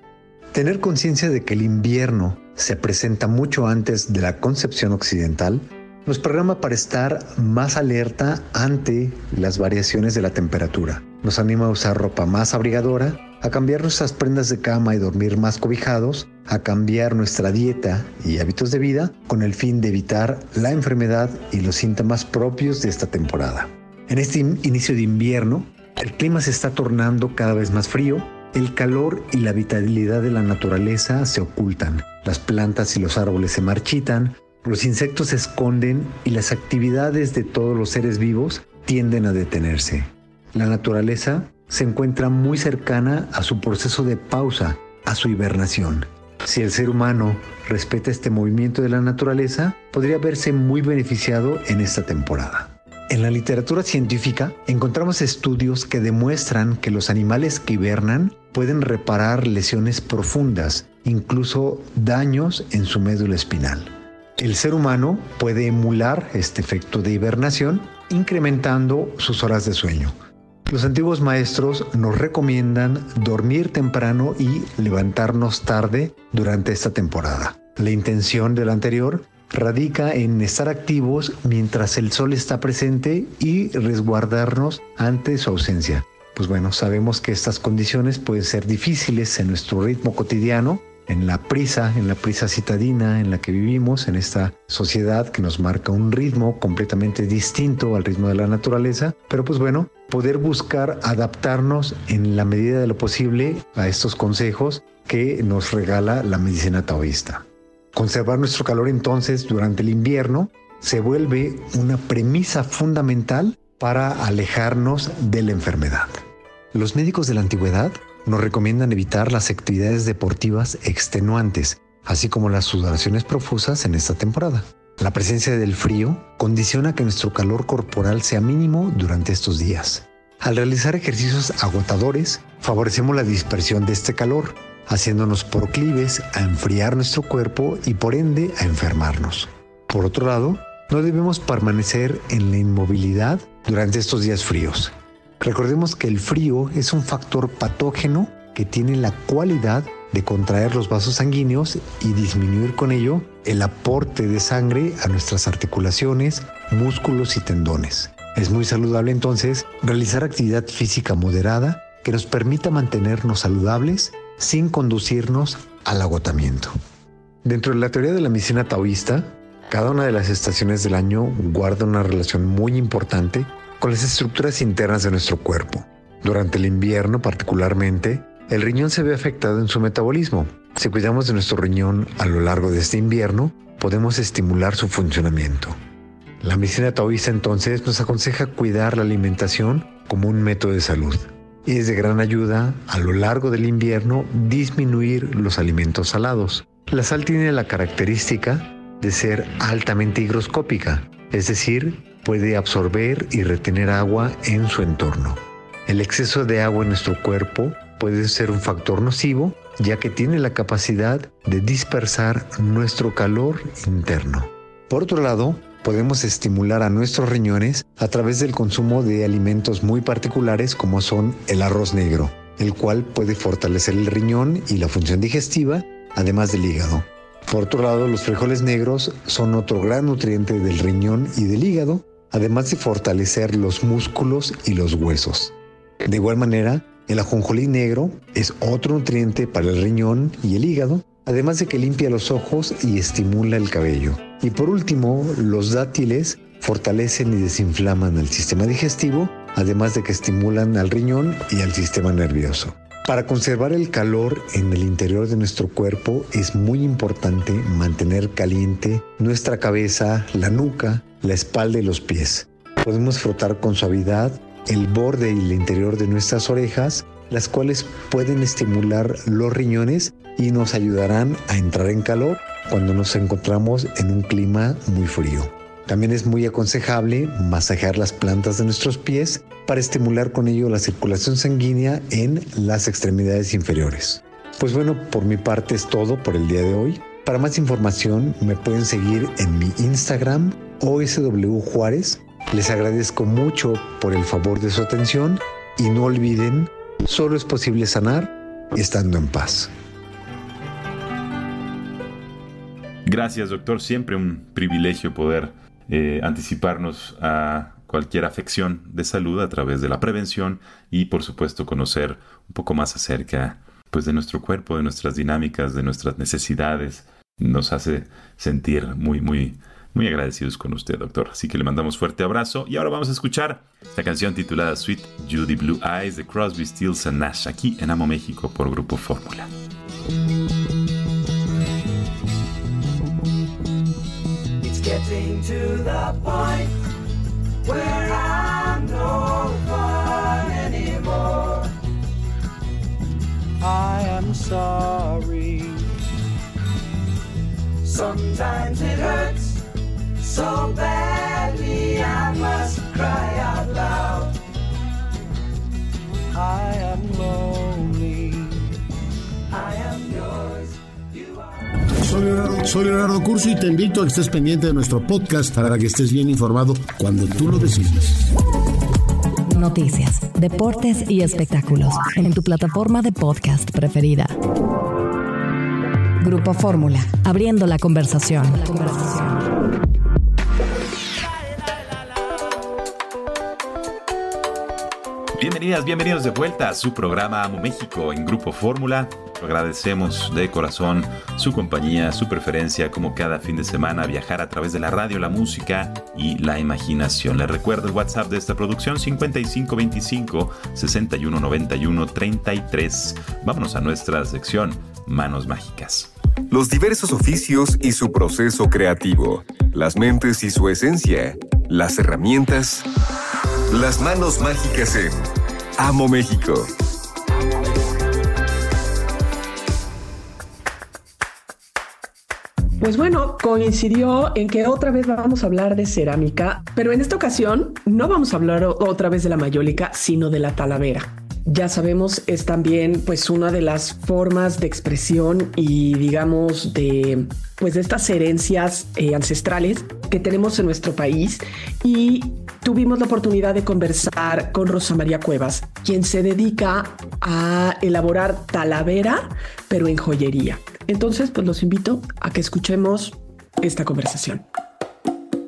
Tener conciencia de que el invierno se presenta mucho antes de la concepción occidental nos programa para estar más alerta ante las variaciones de la temperatura. Nos anima a usar ropa más abrigadora, a cambiar nuestras prendas de cama y dormir más cobijados, a cambiar nuestra dieta y hábitos de vida con el fin de evitar la enfermedad y los síntomas propios de esta temporada. En este inicio de invierno, el clima se está tornando cada vez más frío. El calor y la vitalidad de la naturaleza se ocultan, las plantas y los árboles se marchitan, los insectos se esconden y las actividades de todos los seres vivos tienden a detenerse. La naturaleza se encuentra muy cercana a su proceso de pausa, a su hibernación. Si el ser humano respeta este movimiento de la naturaleza, podría verse muy beneficiado en esta temporada. En la literatura científica encontramos estudios que demuestran que los animales que hibernan pueden reparar lesiones profundas, incluso daños en su médula espinal. El ser humano puede emular este efecto de hibernación incrementando sus horas de sueño. Los antiguos maestros nos recomiendan dormir temprano y levantarnos tarde durante esta temporada. La intención del anterior radica en estar activos mientras el sol está presente y resguardarnos ante su ausencia. Pues bueno, sabemos que estas condiciones pueden ser difíciles en nuestro ritmo cotidiano, en la prisa, en la prisa citadina en la que vivimos, en esta sociedad que nos marca un ritmo completamente distinto al ritmo de la naturaleza, pero pues bueno, poder buscar adaptarnos en la medida de lo posible a estos consejos que nos regala la medicina taoísta. Conservar nuestro calor entonces durante el invierno se vuelve una premisa fundamental para alejarnos de la enfermedad. Los médicos de la antigüedad nos recomiendan evitar las actividades deportivas extenuantes, así como las sudoraciones profusas en esta temporada. La presencia del frío condiciona que nuestro calor corporal sea mínimo durante estos días. Al realizar ejercicios agotadores, favorecemos la dispersión de este calor, haciéndonos proclives a enfriar nuestro cuerpo y por ende a enfermarnos. Por otro lado, no debemos permanecer en la inmovilidad durante estos días fríos. Recordemos que el frío es un factor patógeno que tiene la cualidad de contraer los vasos sanguíneos y disminuir con ello el aporte de sangre a nuestras articulaciones, músculos y tendones. Es muy saludable entonces realizar actividad física moderada que nos permita mantenernos saludables sin conducirnos al agotamiento. Dentro de la teoría de la medicina taoísta, Cada una de las estaciones del año guarda una relación muy importante con las estructuras internas de nuestro cuerpo. Durante el invierno, particularmente, el riñón se ve afectado en su metabolismo. Si cuidamos de nuestro riñón a lo largo de este invierno, podemos estimular su funcionamiento. La medicina taoísta entonces nos aconseja cuidar la alimentación como un método de salud. Y es de gran ayuda a lo largo del invierno disminuir los alimentos salados. La sal tiene la característica de ser altamente higroscópica, es decir, puede absorber y retener agua en su entorno. El exceso de agua en nuestro cuerpo puede ser un factor nocivo, ya que tiene la capacidad de dispersar nuestro calor interno. Por otro lado, podemos estimular a nuestros riñones a través del consumo de alimentos muy particulares como son el arroz negro, el cual puede fortalecer el riñón y la función digestiva, además del hígado. Por otro lado, los frijoles negros son otro gran nutriente del riñón y del hígado, además de fortalecer los músculos y los huesos. De igual manera, el ajonjolí negro es otro nutriente para el riñón y el hígado, además de que limpia los ojos y estimula el cabello. Y por último, los dátiles fortalecen y desinflaman el sistema digestivo, además de que estimulan al riñón y al sistema nervioso. Para conservar el calor en el interior de nuestro cuerpo es muy importante mantener caliente nuestra cabeza, la nuca, la espalda y los pies. Podemos frotar con suavidad el borde y el interior de nuestras orejas, las cuales pueden estimular los riñones y nos ayudarán a entrar en calor cuando nos encontramos en un clima muy frío. También es muy aconsejable masajear las plantas de nuestros pies para estimular con ello la circulación sanguínea en las extremidades inferiores. Pues bueno, por mi parte es todo por el día de hoy. Para más información me pueden seguir en mi Instagram O S W Juárez. Les agradezco mucho por el favor de su atención y no olviden, solo es posible sanar estando en paz. Gracias, doctor. Siempre un privilegio poder eh, anticiparnos a cualquier afección de salud a través de la prevención y, por supuesto, conocer un poco más acerca pues, de nuestro cuerpo, de nuestras dinámicas, de nuestras necesidades. Nos hace sentir muy, muy, muy agradecidos con usted, doctor. Así que le mandamos fuerte abrazo. Y ahora vamos a escuchar esta canción titulada Sweet Judy Blue Eyes de Crosby, Stills and Nash, aquí en Amo México por Grupo Fórmula. Getting to the point where I'm no fun anymore. I am sorry. Sometimes it hurts so badly I must cry out loud. I am lonely. I am yours. Soy Leonardo, soy Leonardo Curso y te invito a que estés pendiente de nuestro podcast para que estés bien informado cuando tú lo decidas. Noticias, deportes y espectáculos en tu plataforma de podcast preferida. Grupo Fórmula, abriendo la conversación. La conversación. Bienvenidas, bienvenidos de vuelta a su programa Amo México en Grupo Fórmula. Agradecemos de corazón su compañía, su preferencia, como cada fin de semana, viajar a través de la radio, la música y la imaginación. Les recuerdo el WhatsApp de esta producción, cincuenta y cinco veinticinco, sesenta y uno noventa y uno treinta y tres. Vámonos a nuestra sección Manos Mágicas. Los diversos oficios y su proceso creativo, las mentes y su esencia, las herramientas, las manos mágicas en Amo México. Pues bueno, coincidió en que otra vez vamos a hablar de cerámica, pero en esta ocasión no vamos a hablar otra vez de la mayólica, sino de la talavera. Ya sabemos, es también pues una de las formas de expresión y digamos de pues de estas herencias eh, ancestrales que tenemos en nuestro país, y tuvimos la oportunidad de conversar con Rosa María Cuevas, quien se dedica a elaborar talavera, pero en joyería. Entonces, pues los invito a que escuchemos esta conversación.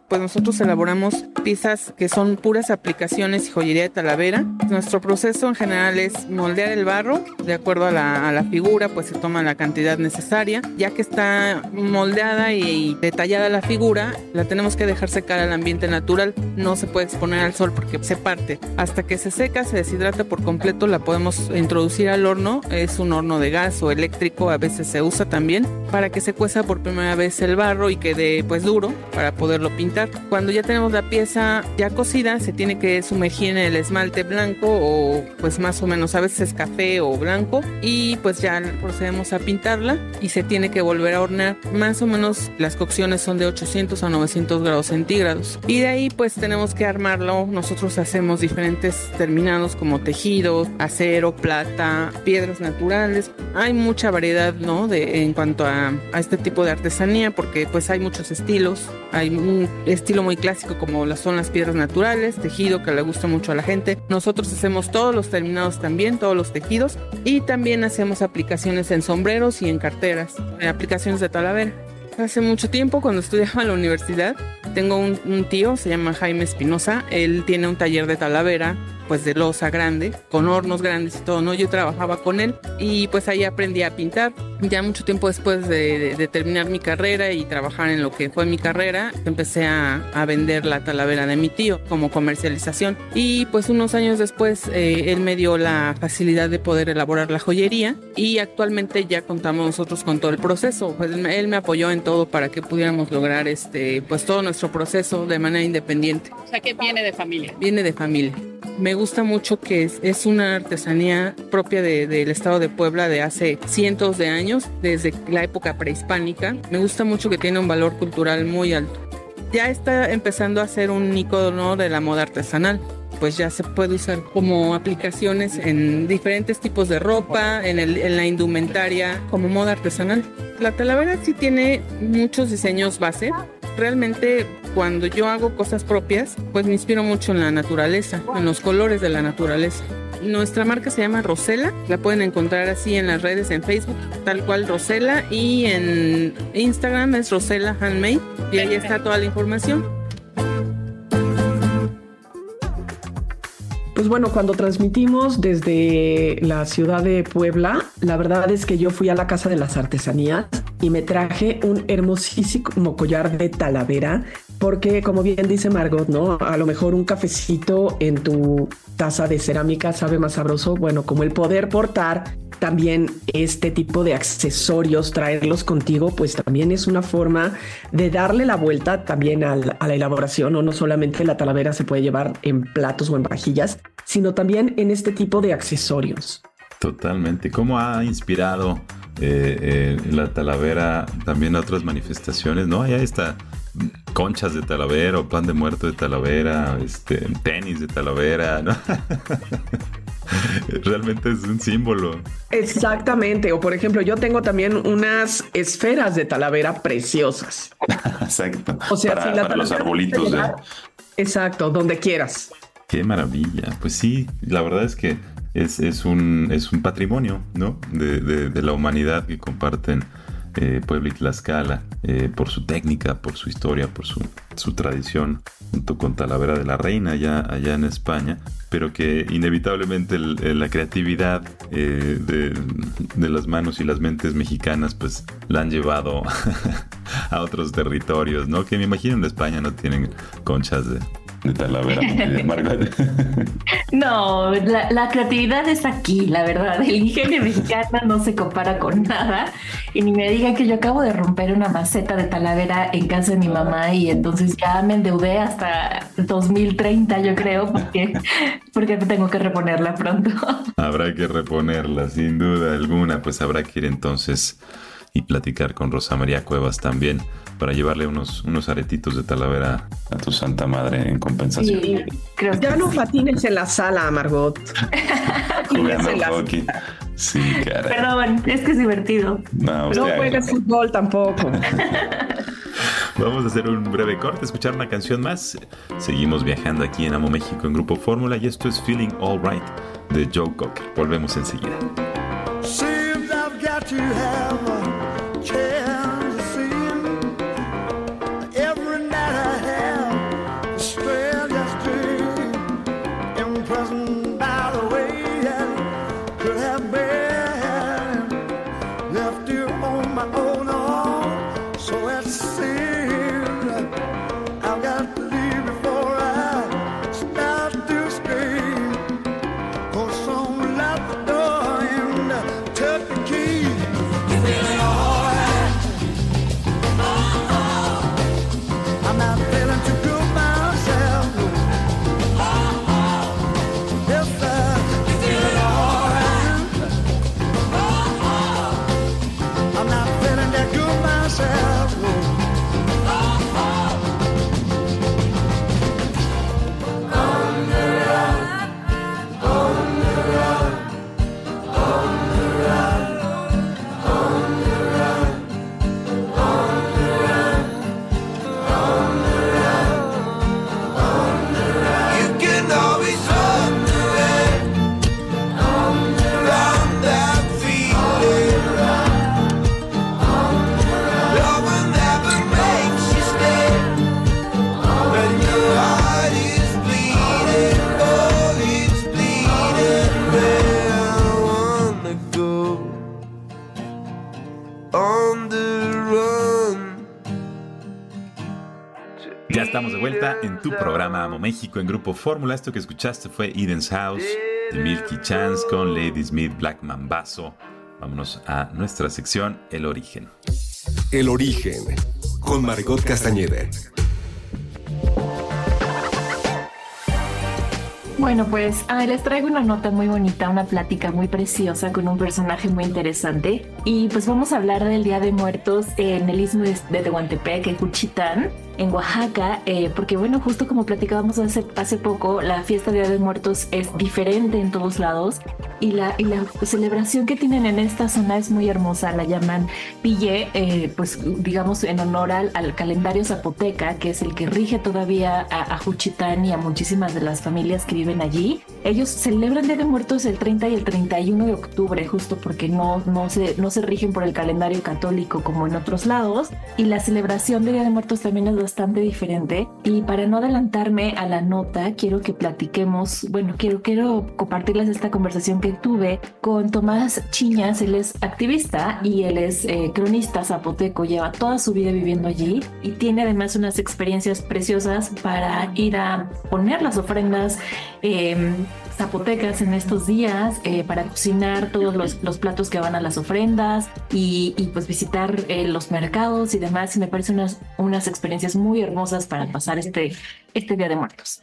pues nosotros elaboramos piezas que son puras aplicaciones y joyería de Talavera. Nuestro proceso en general es moldear el barro de acuerdo a la, a la figura, pues se toma la cantidad necesaria. Ya que está moldeada y detallada la figura, la tenemos que dejar secar al ambiente natural. No se puede exponer al sol porque se parte. Hasta que se seca, se deshidrata por completo, la podemos introducir al horno. Es un horno de gas o eléctrico, a veces se usa también, para que se cueza por primera vez el barro y quede pues duro para poderlo pintar. Cuando ya tenemos la pieza ya cocida, se tiene que sumergir en el esmalte blanco o pues más o menos a veces es café o blanco, y pues ya procedemos a pintarla y se tiene que volver a hornear. Más o menos las cocciones son de ochocientos a novecientos grados centígrados, y de ahí pues tenemos que armarlo. Nosotros hacemos diferentes terminados como tejidos, acero, plata, piedras naturales. Hay mucha variedad, ¿no? De, en cuanto a, a este tipo de artesanía, porque pues hay muchos estilos. Hay un estilo muy clásico como las son las piedras naturales, tejido que le gusta mucho a la gente. Nosotros hacemos todos los terminados también, todos los tejidos, y también hacemos aplicaciones en sombreros y en carteras, en aplicaciones de Talavera. Hace mucho tiempo, cuando estudiaba en la universidad, tengo un, un tío, se llama Jaime Espinosa. Él tiene un taller de Talavera, pues de loza grande, con hornos grandes y todo, ¿no? Yo trabajaba con él y pues ahí aprendí a pintar. Ya mucho tiempo después de, de, de terminar mi carrera y trabajar en lo que fue mi carrera, empecé a, a vender la Talavera de mi tío como comercialización. Y pues unos años después eh, él me dio la facilidad de poder elaborar la joyería, y actualmente ya contamos nosotros con todo el proceso. Pues él me apoyó en todo para que pudiéramos lograr este, pues todo nuestro proceso de manera independiente. O sea, que viene de familia. Viene de familia. Me gusta mucho que es, es una artesanía propia de, del estado de Puebla de hace cientos de años, desde la época prehispánica. Me gusta mucho que tiene un valor cultural muy alto. Ya está empezando a ser un icono de la moda artesanal. Pues ya se puede usar como aplicaciones en diferentes tipos de ropa, en, el, en la indumentaria, como moda artesanal. La Talavera sí tiene muchos diseños base. Realmente cuando yo hago cosas propias, pues me inspiro mucho en la naturaleza, en los colores de la naturaleza. Nuestra marca se llama Rosela, la pueden encontrar así en las redes, en Facebook, tal cual Rosela, y en Instagram es Rosela Handmade, y ahí está toda la información. Pues bueno, cuando transmitimos desde la ciudad de Puebla, la verdad es que yo fui a la Casa de las Artesanías y me traje un hermosísimo collar de Talavera, porque como bien dice Margot, ¿no? A lo mejor un cafecito en tu taza de cerámica sabe más sabroso. Bueno, como el poder portar también este tipo de accesorios, traerlos contigo, pues también es una forma de darle la vuelta también al, a la elaboración, ¿no? No solamente la Talavera se puede llevar en platos o en vajillas, sino también en este tipo de accesorios. Totalmente. ¿Cómo ha inspirado eh, eh, la Talavera también a otras manifestaciones? ¿No? Allá está conchas de Talavera o pan de muerto de Talavera, este, tenis de Talavera, ¿no? Realmente es un símbolo. Exactamente. O por ejemplo, yo tengo también unas esferas de Talavera preciosas. Exacto. O sea, para, si la para los Talavera arbolitos. te ¿eh? da- Exacto, donde quieras. Qué maravilla. Pues sí, la verdad es que es, es, un, es un patrimonio, ¿no? De, de, de la humanidad que comparten eh, Puebla y Tlaxcala, eh, por su técnica, por su historia, por su, su tradición, junto con Talavera de la Reina allá, allá en España, pero que inevitablemente el, el, la creatividad eh, de, de las manos y las mentes mexicanas pues la han llevado a otros territorios, ¿no? Que me imagino en España no tienen conchas de, de Talavera, Margot. No, la, la creatividad es aquí, la verdad. El ingenio mexicano no se compara con nada. Y ni me digan que yo acabo de romper una maceta de Talavera en casa de mi mamá, y entonces ya me endeudé hasta dos mil treinta, yo creo, porque, porque tengo que reponerla pronto. Habrá que reponerla, sin duda alguna. Pues habrá que ir entonces y platicar con Rosa María Cuevas también, para llevarle unos, unos aretitos de Talavera a tu santa madre en compensación. Sí, creo que ya no patines en la sala, Margot. Jugando al hockey. Sí, caray. Perdón, es que es divertido. No, no juegues fútbol tampoco. Vamos a hacer un breve corte, escuchar una canción más. Seguimos viajando aquí en Amo México en Grupo Fórmula, y esto es Feeling All Right de Joe Cocker. Volvemos enseguida. Seems I've got to have a chance to see you. Every night I have Estamos de vuelta en tu programa Amo México en Grupo Fórmula. Esto que escuchaste fue Eden's House de Milky Chance con Lady Smith Black Mambazo. Vámonos a nuestra sección El Origen. El Origen, con Margot Castañeda. Bueno, pues ah, les traigo una nota muy bonita, una plática muy preciosa con un personaje muy interesante. Y pues vamos a hablar del Día de Muertos en el Istmo de, de Tehuantepec, en Juchitán, en Oaxaca, eh, porque bueno, justo como platicábamos hace, hace poco, la fiesta de Día de Muertos es diferente en todos lados y la, y la celebración que tienen en esta zona es muy hermosa, la llaman Pille, eh, pues digamos en honor al, al calendario zapoteca, que es el que rige todavía a, a Juchitán y a muchísimas de las familias que viven allí. Ellos celebran Día de Muertos el treinta y el treinta y uno de octubre, justo porque no, no, se, no se rigen por el calendario católico como en otros lados, y la celebración de Día de Muertos también es bastante diferente. Y para no adelantarme a la nota, quiero que platiquemos, bueno, quiero, quiero compartirles esta conversación que tuve con Tomás Chiñas. Él es activista y él es eh, cronista zapoteco, lleva toda su vida viviendo allí y tiene además unas experiencias preciosas para ir a poner las ofrendas eh, zapotecas en estos días, eh, para cocinar todos los, los platos que van a las ofrendas y, y pues visitar eh, los mercados y demás. Y me parecen unas, unas experiencias muy hermosas para pasar este, este Día de Muertos.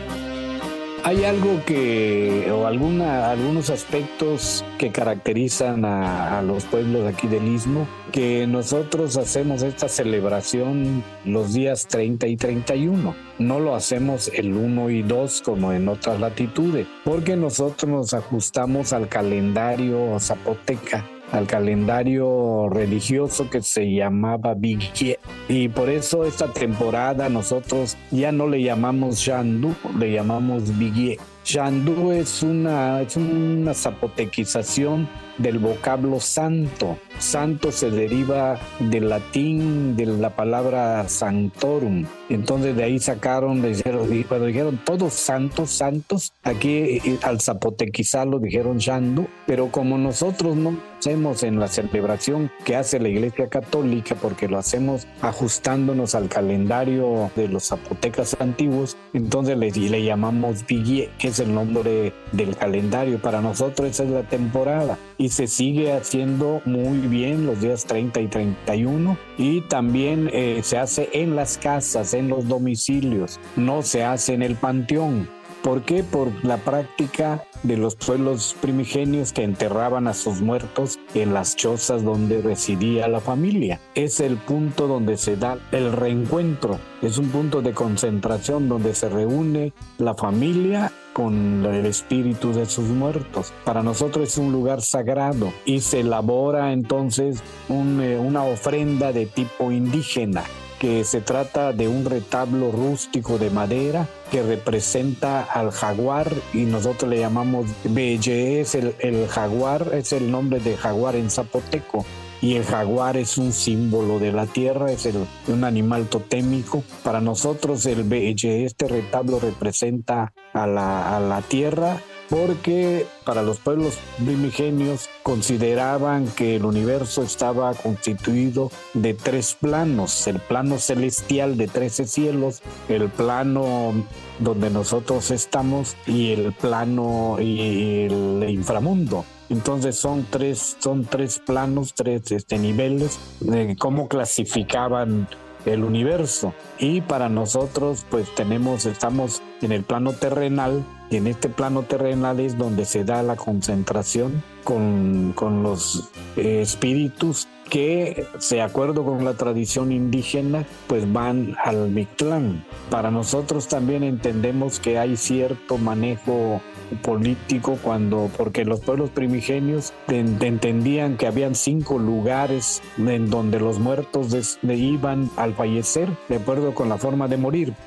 Hay algo que, o alguna, algunos aspectos que caracterizan a, a los pueblos aquí del Istmo, que nosotros hacemos esta celebración los días treinta y treinta y uno. No lo hacemos el uno y dos como en otras latitudes, porque nosotros nos ajustamos al calendario zapoteca, al calendario religioso que se llamaba Bigye. Y por eso esta temporada nosotros ya no le llamamos Shandú, le llamamos Bigye. Shandú es una, es una zapotequización del vocablo santo. Santo se deriva del latín, de la palabra sanctorum. Entonces de ahí sacaron, dijeron, cuando dijeron todos santos, santos, aquí al zapotequizarlo dijeron Shandú, pero como nosotros no hacemos en la celebración que hace la Iglesia Católica, porque lo hacemos ajustándonos al calendario de los zapotecas antiguos, entonces le, le llamamos Bigye, que es el nombre del calendario. Para nosotros esa es la temporada y se sigue haciendo muy bien los días treinta y treinta y uno, y también eh, se hace en las casas, en los domicilios, no se hace en el panteón. ¿Por qué? Por la práctica de los pueblos primigenios que enterraban a sus muertos en las chozas donde residía la familia. Es el punto donde se da el reencuentro, es un punto de concentración donde se reúne la familia con el espíritu de sus muertos. Para nosotros es un lugar sagrado y se elabora entonces un, eh, una ofrenda de tipo indígena, que se trata de un retablo rústico de madera que representa al jaguar y nosotros le llamamos Beye. Es el, el jaguar, es el nombre de jaguar en zapoteco. Y el jaguar es un símbolo de la tierra, es el, un animal totémico. Para nosotros el Beye, este retablo representa a la, a la tierra, porque para los pueblos primigenios consideraban que el universo estaba constituido de tres planos: el plano celestial de trece cielos, el plano donde nosotros estamos y el plano y el inframundo. Entonces son tres, son tres planos, tres este, niveles de cómo clasificaban el universo. Y para nosotros pues tenemos, estamos en el plano terrenal, y en este plano terrenal es donde se da la concentración con, con los eh, espíritus que, de acuerdo con la tradición indígena, pues van al Mictlán. Para nosotros también entendemos que hay cierto manejo político cuando, porque los pueblos primigenios en, entendían que habían cinco lugares en donde los muertos de, de iban al fallecer de acuerdo con la forma de morir.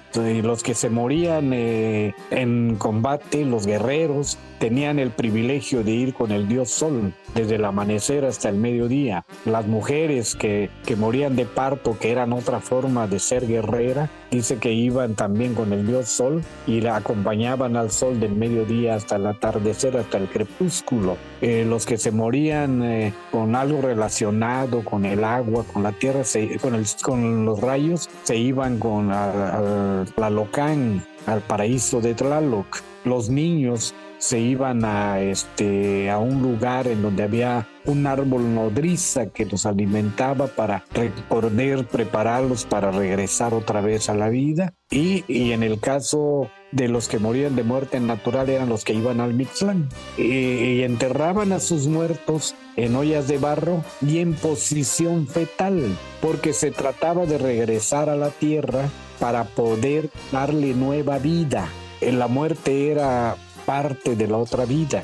Y los que se morían eh, en combate, los guerreros, tenían el privilegio de ir con el dios Sol desde el amanecer hasta el mediodía. Las mujeres que, que morían de parto, que eran otra forma de ser guerrera, dice que iban también con el dios Sol y la acompañaban al sol del mediodía hasta el atardecer, hasta el crepúsculo. Eh, los que se morían eh, con algo relacionado con el agua, con la tierra, se, con, el, con los rayos, se iban con al Tlalocán, al paraíso de Tlaloc. Los niños se iban a, este, a un lugar en donde había un árbol nodriza que los alimentaba para poder prepararlos para regresar otra vez a la vida. Y, y en el caso de los que morían de muerte natural eran los que iban al Mictlán y, y enterraban a sus muertos en ollas de barro y en posición fetal, porque se trataba de regresar a la tierra para poder darle nueva vida. La muerte era parte de la otra vida.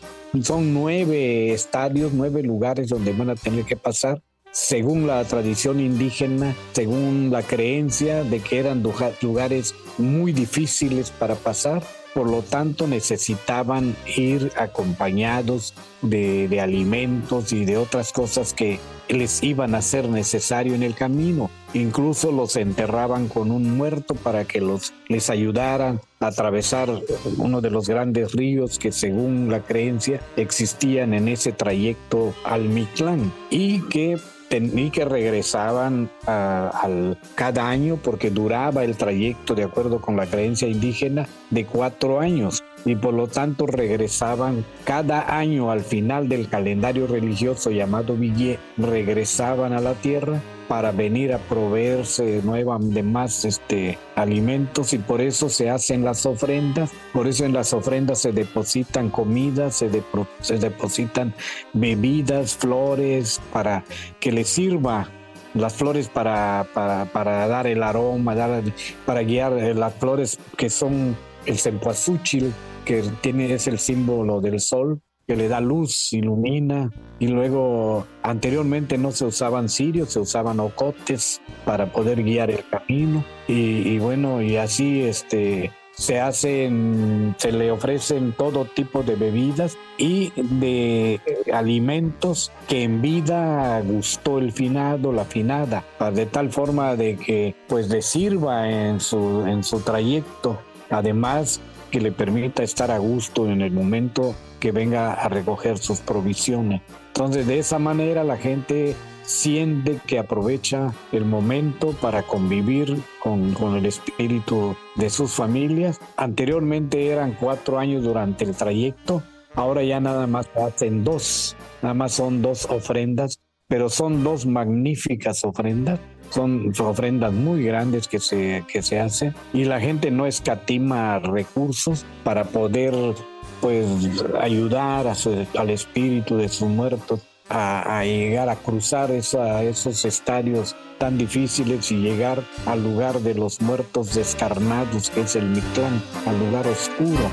Son nueve estadios, nueve lugares donde van a tener que pasar, según la tradición indígena, según la creencia de que eran lugares muy difíciles para pasar. Por lo tanto, necesitaban ir acompañados de, de alimentos y de otras cosas que les iban a ser necesario en el camino. Incluso los enterraban con un muerto para que los, les ayudaran a atravesar uno de los grandes ríos que, según la creencia, existían en ese trayecto al Mictlán, y que y que regresaban a, al, cada año, porque duraba el trayecto, de acuerdo con la creencia indígena, de cuatro años, y por lo tanto regresaban cada año al final del calendario religioso llamado Villé, regresaban a la tierra para venir a proveerse nueva, de más este, alimentos, y por eso se hacen las ofrendas. Por eso en las ofrendas se depositan comidas, se, de, se depositan bebidas, flores, para que les sirva las flores para, para, para dar el aroma, dar, para guiar las flores que son el cempasúchil, que tiene, es el símbolo del sol, que le da luz, ilumina. Y luego, anteriormente no se usaban cirios, se usaban ocotes para poder guiar el camino. Y, y bueno, y así este, se hacen, se le ofrecen todo tipo de bebidas y de alimentos que en vida gustó el finado, la finada, de tal forma de que pues le sirva en su, en su trayecto. Además, que le permita estar a gusto en el momento que venga a recoger sus provisiones. Entonces, de esa manera la gente siente que aprovecha el momento para convivir con, con el espíritu de sus familias. Anteriormente eran cuatro años durante el trayecto, ahora ya nada más hacen dos, nada más son dos ofrendas, pero son dos magníficas ofrendas. Son ofrendas muy grandes que se, que se hacen, y la gente no escatima recursos para poder pues ayudar a su, al espíritu de sus muertos a, a llegar a cruzar esa, esos estadios tan difíciles y llegar al lugar de los muertos descarnados, que es el Mictlán, al lugar oscuro.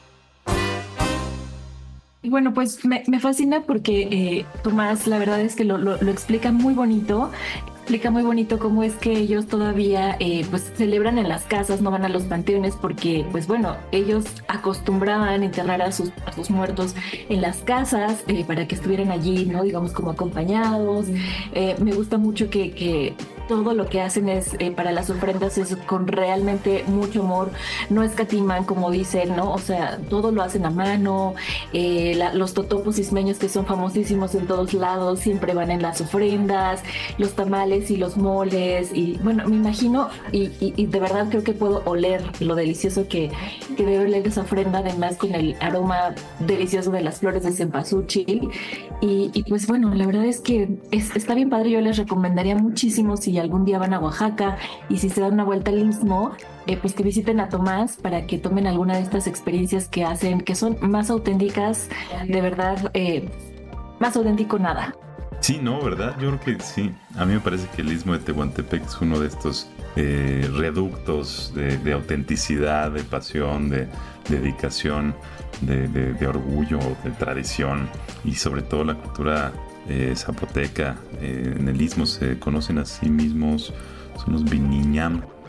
Y bueno, pues me, me fascina porque eh, Tomás, la verdad es que lo, lo, lo explica muy bonito. Explica muy bonito cómo es que ellos todavía eh, pues celebran en las casas, no van a los panteones, porque pues bueno, ellos acostumbraban a enterrar a sus, a sus muertos en las casas eh, para que estuvieran allí, ¿no? Digamos, como acompañados. Eh, me gusta mucho que, que todo lo que hacen es eh, para las ofrendas es con realmente mucho amor, no escatiman, como dicen, ¿no? O sea, todo lo hacen a mano. Eh, la, los totopos ismeños, que son famosísimos en todos lados, siempre van en las ofrendas, los tamales y los moles, y bueno, me imagino y, y, y de verdad creo que puedo oler lo delicioso que, que debe oler esa ofrenda, además con el aroma delicioso de las flores de cempasúchil. Y, y pues bueno, la verdad es que es, está bien padre. Yo les recomendaría muchísimo, si algún día van a Oaxaca y si se dan una vuelta al Istmo, eh, pues que visiten a Tomás para que tomen alguna de estas experiencias que hacen, que son más auténticas, de verdad, eh, más auténtico nada. Sí, no, ¿verdad? Yo creo que sí. A mí me parece que el Istmo de Tehuantepec es uno de estos eh, reductos de, de autenticidad, de pasión, de, de dedicación, de, de, de orgullo, de tradición, y sobre todo la cultura eh, zapoteca. Eh, en el Istmo se conocen a sí mismos, son los Viniñam,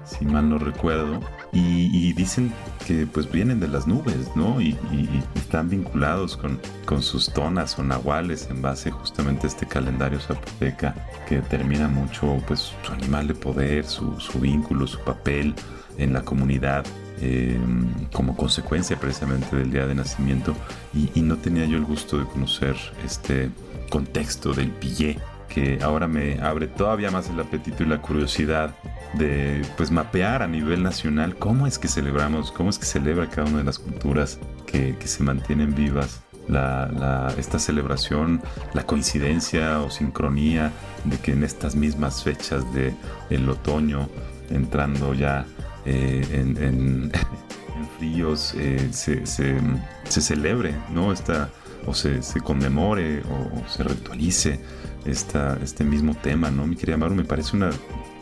si mal no recuerdo, y, y dicen que pues vienen de las nubes, ¿no? Y, y, y están vinculados con, con sus tonas o nahuales en base justamente a este calendario zapoteca que determina mucho pues su animal de poder, su, su vínculo, su papel en la comunidad. Eh, como consecuencia precisamente del día de nacimiento, y, y no tenía yo el gusto de conocer este contexto del pillé, que ahora me abre todavía más el apetito y la curiosidad de pues mapear a nivel nacional cómo es que celebramos, cómo es que celebra cada una de las culturas que, que se mantienen vivas la, la, esta celebración, la coincidencia o sincronía de que en estas mismas fechas de el otoño, entrando ya Eh, en, en, en fríos, eh, se, se, se celebre, ¿no? Esta, o se, se conmemore o, o se ritualice esta, este mismo tema, ¿no? Mi querida Maru, me parece una,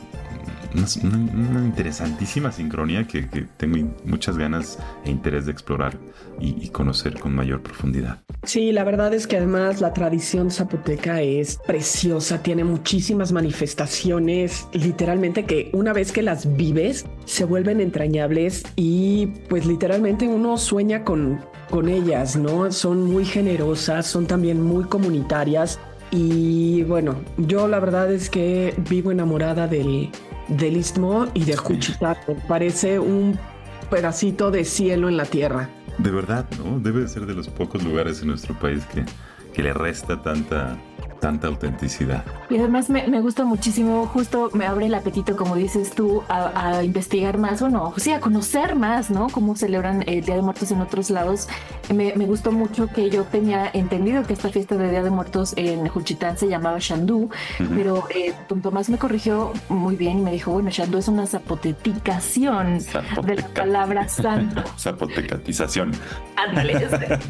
una, una interesantísima sincronía que, que tengo muchas ganas e interés de explorar y, y conocer con mayor profundidad. Sí, la verdad es que además la tradición zapoteca es preciosa, tiene muchísimas manifestaciones, literalmente que una vez que las vives se vuelven entrañables y pues literalmente uno sueña con, con ellas, ¿no? Son muy generosas, son también muy comunitarias y bueno, yo la verdad es que vivo enamorada del, del Istmo y de Juchitán, me parece un pedacito de cielo en la tierra. De verdad, ¿no? Debe de ser de los pocos lugares en nuestro país que, que le resta tanta, tanta autenticidad. Y además me, me gusta muchísimo, justo me abre el apetito, como dices tú, a, a investigar más, bueno, sí, a conocer más, ¿no? Cómo celebran el Día de Muertos en otros lados. Me, me gustó mucho que yo tenía entendido que esta fiesta de Día de Muertos en Juchitán se llamaba Xandú, uh-huh. pero eh, don Tomás me corrigió muy bien y me dijo, bueno, Xandú es una zapoteticación Zapoteca. de la palabra santo. Zapotecatización. Ándale.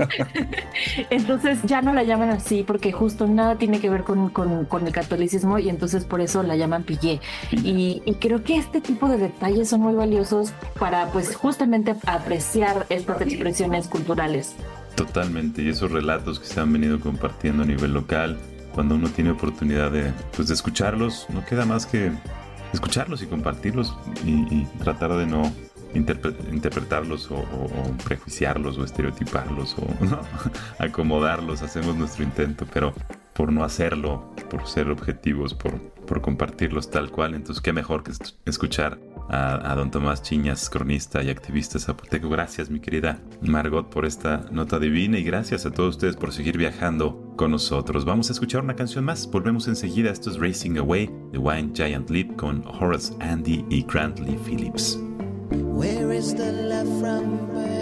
Entonces ya no la llaman así porque justo nada tiene que ver con, con, con el catolicismo y entonces por eso la llaman pillé. Y, y creo que este tipo de detalles son muy valiosos para pues justamente apreciar estas expresiones culturales. Totalmente, y esos relatos que se han venido compartiendo a nivel local, cuando uno tiene oportunidad de, pues, de escucharlos, no queda más que escucharlos y compartirlos y, y tratar de no interpre- interpretarlos o, o, o prejuiciarlos o estereotiparlos o ¿no? acomodarlos. Hacemos nuestro intento, pero por no hacerlo, por ser objetivos, por, por compartirlos tal cual. Entonces, qué mejor que escuchar a, a don Tomás Chiñas, cronista y activista zapoteco. Gracias, mi querida Margot, por esta nota divina y gracias a todos ustedes por seguir viajando con nosotros. Vamos a escuchar una canción más. Volvemos enseguida. Esto es Racing Away, The Wine Giant Leap con Horace Andy y Grantley Phillips. Where is the love from birth?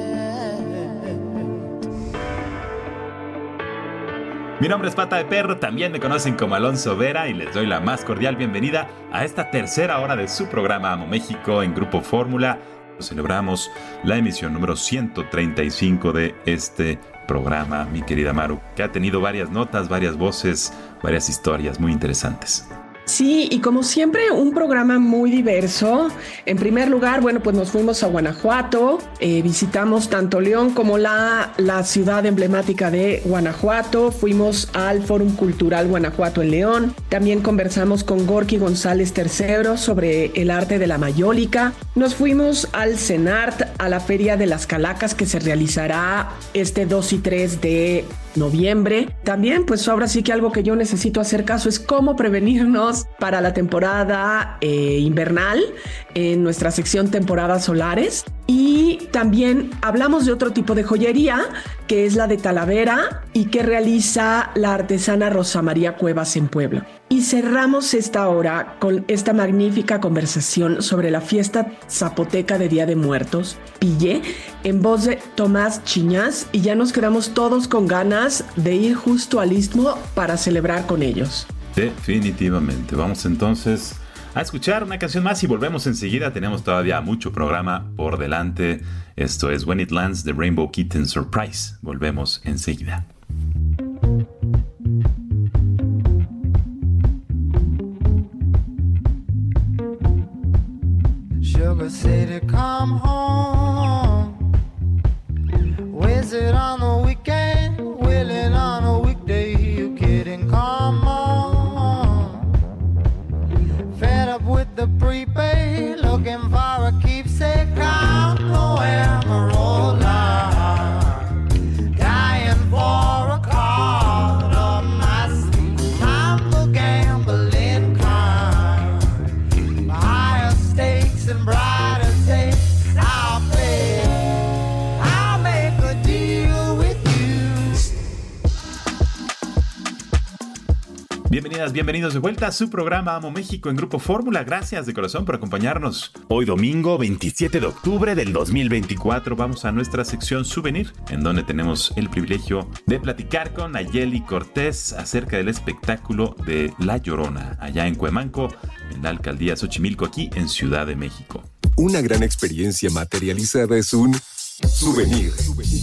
Mi nombre es Pata de Perro, también me conocen como Alonso Vera y les doy la más cordial bienvenida a esta tercera hora de su programa Amo México en Grupo Fórmula. Celebramos la emisión número ciento treinta y cinco de este programa, mi querida Maru, que ha tenido varias notas, varias voces, varias historias muy interesantes. Sí, y como siempre, un programa muy diverso. En primer lugar, bueno, pues nos fuimos a Guanajuato, eh, visitamos tanto León como la, la ciudad emblemática de Guanajuato, fuimos al Fórum Cultural Guanajuato en León, también conversamos con Gorky González tercero sobre el arte de la mayólica, nos fuimos al CENART, a la Feria de las Calacas que se realizará este dos y tres de noviembre. También, pues ahora sí que algo que yo necesito hacer caso es cómo prevenirnos para la temporada eh, invernal en nuestra sección temporadas solares. Y también hablamos de otro tipo de joyería que es la de Talavera y que realiza la artesana Rosa María Cuevas en Puebla. Y cerramos esta hora con esta magnífica conversación sobre la fiesta zapoteca de Día de Muertos, Pillé, en voz de Tomás Chiñas, y ya nos quedamos todos con ganas de ir justo al Istmo para celebrar con ellos. Definitivamente. Vamos entonces a escuchar una canción más y volvemos enseguida. Tenemos todavía mucho programa por delante. Esto es When It Lands, The Rainbow Kitten Surprise. Volvemos enseguida. Sugar City, come home. Visit on the weekend, willing on a weekday. You kidding? Come on. Fed up with the prepaid, looking for Bienvenidas, bienvenidos de vuelta a su programa Amo México en Grupo Fórmula. Gracias de corazón por acompañarnos. Hoy domingo veintisiete de octubre del dos mil veinticuatro vamos a nuestra sección Souvenir, en donde tenemos el privilegio de platicar con Nayeli Cortés acerca del espectáculo de La Llorona, allá en Cuemanco, en la alcaldía Xochimilco, aquí en Ciudad de México. Una gran experiencia materializada es un souvenir.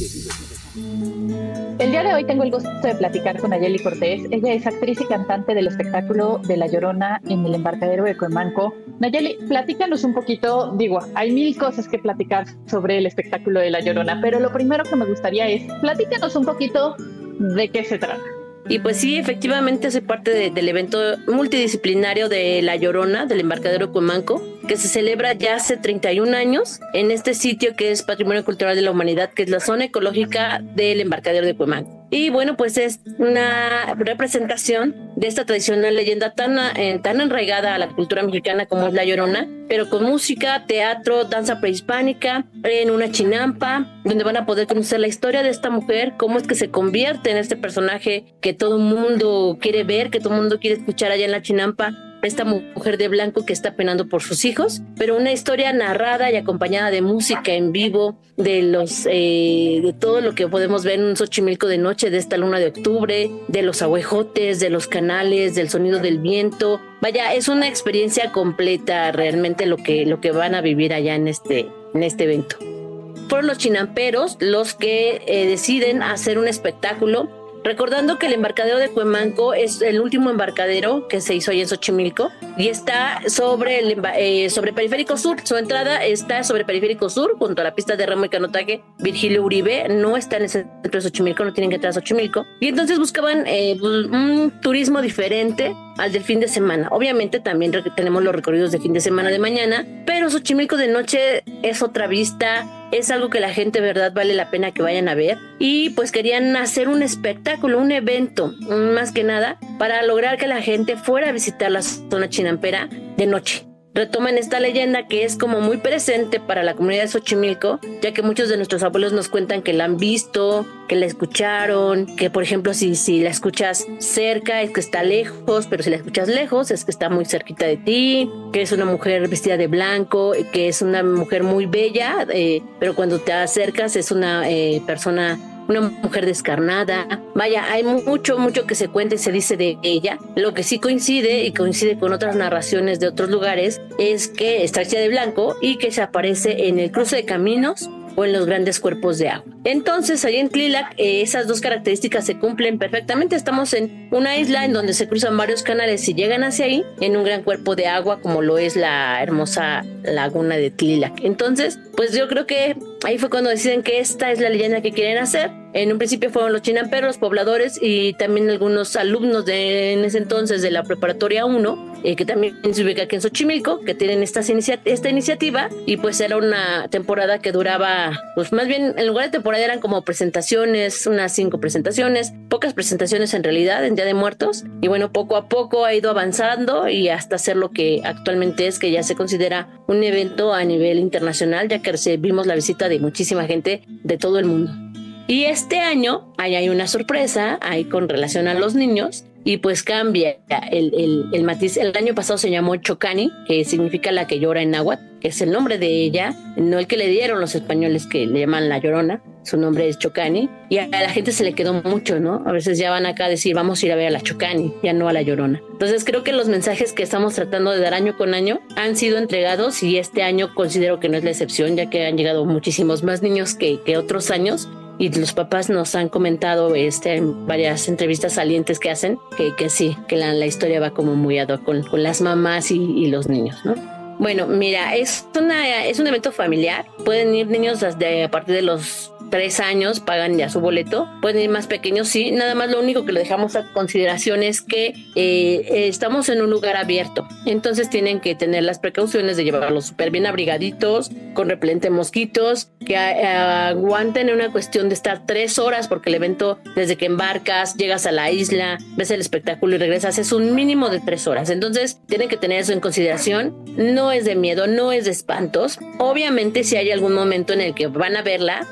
El día de hoy tengo el gusto de platicar con Nayeli Cortés. Ella es actriz y cantante del espectáculo de La Llorona en el embarcadero de Cuemanco. Nayeli, platícanos un poquito. Digo, hay mil cosas que platicar sobre el espectáculo de La Llorona, pero lo primero que me gustaría es platícanos un poquito de qué se trata. Y pues sí, efectivamente soy parte de, del evento multidisciplinario de La Llorona, del embarcadero de Cuemanco, que se celebra ya hace treinta y un años en este sitio que es Patrimonio Cultural de la Humanidad, que es la zona ecológica del embarcadero de Cuemanco. Y bueno, pues es una representación de esta tradicional leyenda tan, eh, tan arraigada a la cultura mexicana como es La Llorona, pero con música, teatro, danza prehispánica, en una chinampa, donde van a poder conocer la historia de esta mujer, cómo es que se convierte en este personaje que todo el mundo quiere ver, que todo el mundo quiere escuchar allá en la chinampa. Esta mujer de blanco que está penando por sus hijos, pero una historia narrada y acompañada de música en vivo, de los eh, de todo lo que podemos ver en un Xochimilco de noche, de esta luna de octubre, de los ahuejotes, de los canales, del sonido del viento. Vaya, es una experiencia completa realmente lo que, lo que van a vivir allá en este, en este evento. Fueron los chinamperos los que eh, deciden hacer un espectáculo. Recordando que el embarcadero de Cuemanco es el último embarcadero que se hizo ahí en Xochimilco y está sobre el eh, sobre Periférico Sur. Su entrada está sobre Periférico Sur, junto a la pista de remo y canotaje Virgilio Uribe. No está en el centro de Xochimilco, no tienen que entrar a Xochimilco. Y entonces buscaban eh, un turismo diferente al del fin de semana. Obviamente también tenemos los recorridos de fin de semana de mañana, pero Xochimilco de noche es otra vista. Es algo que la gente, verdad, vale la pena que vayan a ver. Y pues querían hacer un espectáculo, un evento, más que nada, para lograr que la gente fuera a visitar la zona chinampera de noche. Retoman esta leyenda que es como muy presente para la comunidad de Xochimilco, ya que muchos de nuestros abuelos nos cuentan que la han visto, que la escucharon, que por ejemplo si, si la escuchas cerca es que está lejos, pero si la escuchas lejos es que está muy cerquita de ti, que es una mujer vestida de blanco, que es una mujer muy bella, eh, pero cuando te acercas es una eh, persona... una mujer descarnada. Vaya, hay mucho, mucho que se cuenta y se dice de ella. Lo que sí coincide, y coincide con otras narraciones de otros lugares, es que está vestida de blanco y que se aparece en el cruce de caminos o en los grandes cuerpos de agua. Entonces, allí en Tlilac, eh, esas dos características se cumplen perfectamente. Estamos en una isla en donde se cruzan varios canales y llegan hacia ahí, en un gran cuerpo de agua como lo es la hermosa laguna de Tlilac. Entonces, pues yo creo que ahí fue cuando deciden que esta es la leyenda que quieren hacer. En un principio fueron los chinamperos, los pobladores y también algunos alumnos de en ese entonces de la preparatoria uno, eh, que también se ubica aquí en Xochimilco, que tienen estas inicia- esta iniciativa. Y pues era una temporada que duraba, pues más bien en lugar de temporada eran como presentaciones, unas cinco presentaciones, pocas presentaciones en realidad en Día de Muertos. Y bueno, poco a poco ha ido avanzando y hasta ser lo que actualmente es, que ya se considera un evento a nivel internacional, ya que recibimos la visita de muchísima gente de todo el mundo. Y este año ahí hay una sorpresa ahí con relación a los niños y pues cambia el, el, el matiz. El año pasado se llamó Chocani, que significa la que llora en náhuatl, que es el nombre de ella, no el que le dieron los españoles que le llaman La Llorona. Su nombre es Chocani y a la gente se le quedó mucho, ¿no? A veces ya van acá a decir vamos a ir a ver a la Chocani, ya no a La Llorona. Entonces creo que los mensajes que estamos tratando de dar año con año han sido entregados y este año considero que no es la excepción, ya que han llegado muchísimos más niños que, que otros años. Y los papás nos han comentado este, en varias entrevistas salientes que hacen que, que sí, que la, la historia va como muy ad hoc con, con las mamás y, y los niños, ¿no? Bueno, mira, es, una, es un evento familiar. Pueden ir niños desde a partir de los tres años, pagan ya su boleto. Pueden ir más pequeños, sí. Nada más lo único que le dejamos a consideración es que eh, estamos en un lugar abierto. Entonces tienen que tener las precauciones de llevarlos súper bien abrigaditos, con repelente de mosquitos, que eh, aguanten una cuestión de estar tres horas, porque el evento, desde que embarcas, llegas a la isla, ves el espectáculo y regresas, es un mínimo de tres horas. Entonces tienen que tener eso en consideración. No es de miedo, no es de espantos. Obviamente si hay algún momento en el que van a verla, van a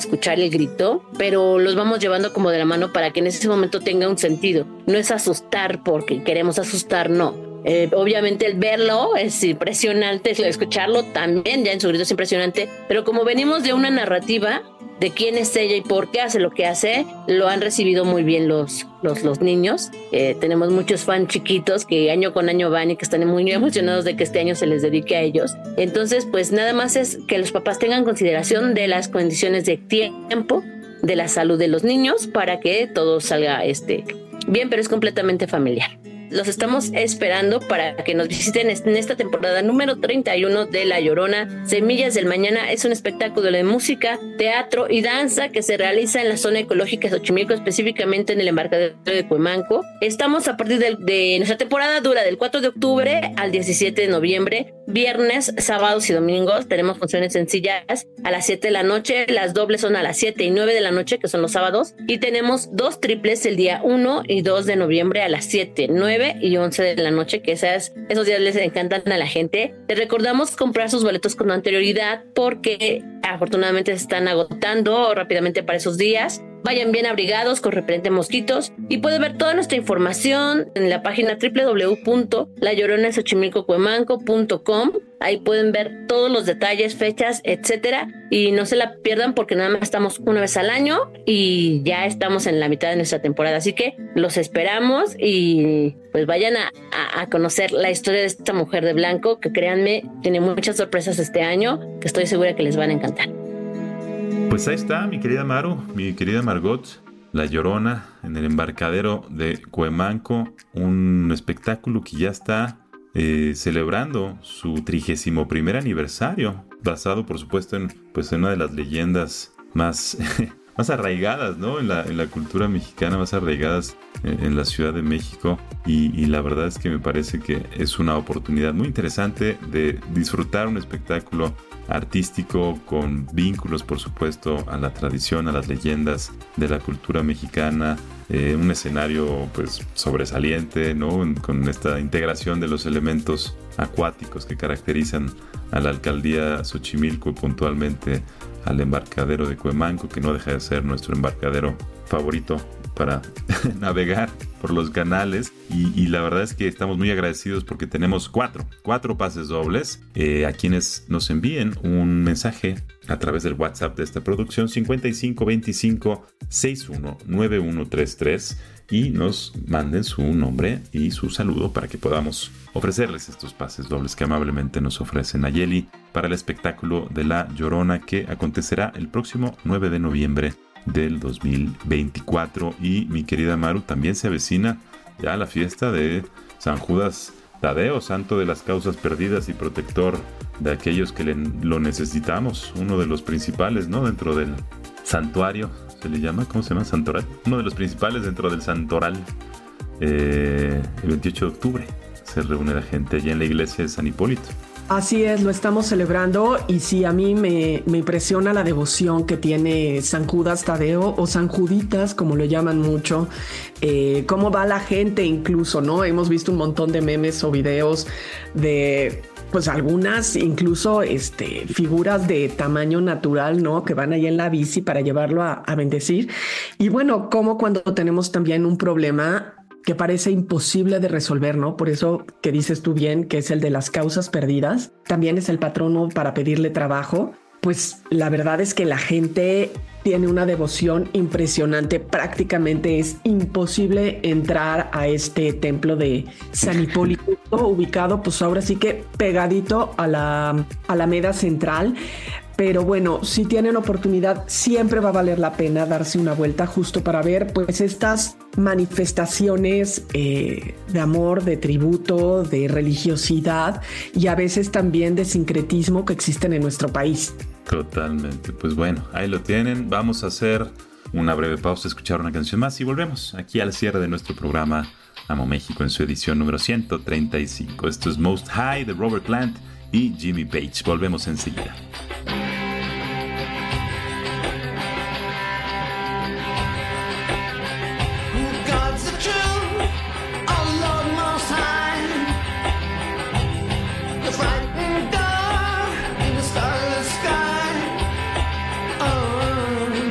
escuchar el grito, pero los vamos llevando como de la mano para que en ese momento tenga un sentido. No es asustar porque queremos asustar, no. Eh, obviamente el verlo es impresionante, escucharlo también ya en su grito es impresionante, pero como venimos de una narrativa de quién es ella y por qué hace lo que hace, lo han recibido muy bien los, los, los niños. Eh, tenemos muchos fans chiquitos que año con año van y que están muy emocionados de que este año se les dedique a ellos. Entonces, pues nada más es que los papás tengan consideración de las condiciones de tiempo, de la salud de los niños, para que todo salga este, bien, pero es completamente familiar. Los estamos esperando para que nos visiten en esta temporada número treinta y uno de La Llorona. Semillas del Mañana es un espectáculo de música, teatro y danza que se realiza en la zona ecológica de Xochimilco, específicamente en el embarcadero de Cuemanco. Estamos a partir de, de nuestra temporada dura del cuatro de octubre al diecisiete de noviembre, viernes, sábados y domingos. Tenemos funciones sencillas a las siete de la noche, las dobles son a las siete y nueve de la noche, que son los sábados, y tenemos dos triples el día uno y dos de noviembre a las siete, nueve y once de la noche, que esas, esos días les encantan a la gente. Les recordamos comprar sus boletos con anterioridad porque afortunadamente se están agotando rápidamente para esos días. Vayan bien abrigados con repelente mosquitos y pueden ver toda nuestra información en la página doble u doble u doble u punto la llorona xochimilco cuemanco punto com. Ahí pueden ver todos los detalles, fechas, etcétera, y no se la pierdan porque nada más estamos una vez al año y ya estamos en la mitad de nuestra temporada, así que los esperamos y pues vayan a, a, a conocer la historia de esta mujer de blanco, que créanme, tiene muchas sorpresas este año que estoy segura que les van a encantar. Pues ahí está, mi querida Maru, mi querida Margot, La Llorona en el embarcadero de Cuemanco, un espectáculo que ya está eh, celebrando su trigésimo primer aniversario, basado por supuesto en, pues, en una de las leyendas más, más arraigadas, ¿no? En la, en la cultura mexicana, más arraigadas en, en la Ciudad de México, y, y la verdad es que me parece que es una oportunidad muy interesante de disfrutar un espectáculo artístico con vínculos, por supuesto, a la tradición, a las leyendas de la cultura mexicana, eh, un escenario pues sobresaliente, ¿no? Con esta integración de los elementos acuáticos que caracterizan a la alcaldía Xochimilco y puntualmente al embarcadero de Cuemanco, que no deja de ser nuestro embarcadero favorito para navegar por los canales, y, y la verdad es que estamos muy agradecidos porque tenemos cuatro, cuatro pases dobles eh, a quienes nos envíen un mensaje a través del WhatsApp de esta producción cincuenta y cinco veinticinco sesenta y uno noventa y uno treinta y tres y nos manden su nombre y su saludo para que podamos ofrecerles estos pases dobles que amablemente nos ofrece Nayeli para el espectáculo de La Llorona, que acontecerá el próximo nueve de noviembre del dos mil veinticuatro. Y mi querida Maru, también se avecina ya la fiesta de San Judas Tadeo, santo de las causas perdidas y protector de aquellos que le, lo necesitamos, uno de los principales, ¿no? Dentro del santuario, se le llama, ¿cómo se llama? Santoral, uno de los principales dentro del santoral. Eh, el veintiocho de octubre se reúne la gente allí en la iglesia de San Hipólito. Así es, lo estamos celebrando, y sí, a mí me, me impresiona la devoción que tiene San Judas Tadeo, o San Juditas, como lo llaman mucho, eh, cómo va la gente incluso, ¿no? Hemos visto un montón de memes o videos de, pues algunas incluso este, figuras de tamaño natural, ¿no? Que van ahí en la bici para llevarlo a, a bendecir. Y bueno, como cuando tenemos también un problema que parece imposible de resolver, ¿no? Por eso que dices tú bien, que es el de las causas perdidas. También es el patrono para pedirle trabajo. Pues la verdad es que la gente tiene una devoción impresionante. Prácticamente es imposible entrar a este templo de San Hipólito, ubicado pues ahora sí que pegadito a la Alameda Central. Pero bueno, si tienen oportunidad, siempre va a valer la pena darse una vuelta justo para ver pues estas manifestaciones eh, de amor, de tributo, de religiosidad y a veces también de sincretismo que existen en nuestro país. Totalmente. Pues bueno, ahí lo tienen. Vamos a hacer una breve pausa, escuchar una canción más y volvemos aquí al cierre de nuestro programa Amo México en su edición número ciento treinta y cinco. Esto es Most High de Robert Plant y Jimmy Page. Volvemos enseguida. Oh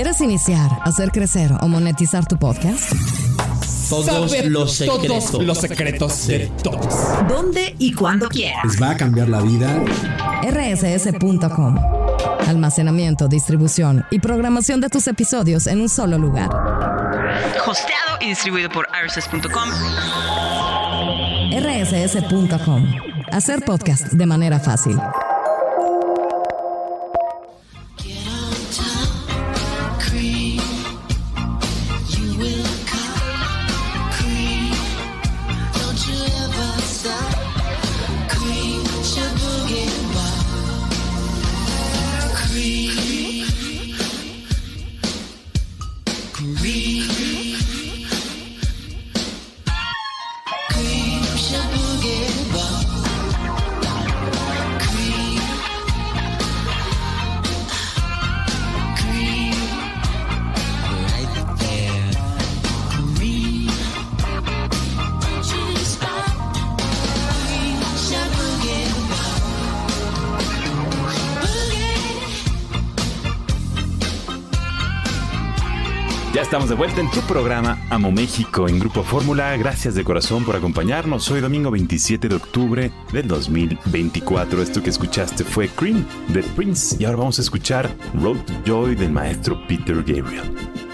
¿Quieres iniciar, hacer crecer o monetizar tu podcast? Todos Saber los secretos. Todos los secretos de todos. ¿Dónde y cuándo quieras? Les va a cambiar la vida. R S S punto com. Almacenamiento, distribución y programación de tus episodios en un solo lugar. Hosteado y distribuido por R S S punto com. R S S punto com. Hacer podcast de manera fácil. Ya estamos de vuelta en tu programa Amo México en Grupo Fórmula. Gracias de corazón por acompañarnos. Hoy domingo veintisiete de octubre del dos mil veinticuatro. Esto que escuchaste fue Cream de Prince. Y ahora vamos a escuchar Road to Joy del maestro Peter Gabriel.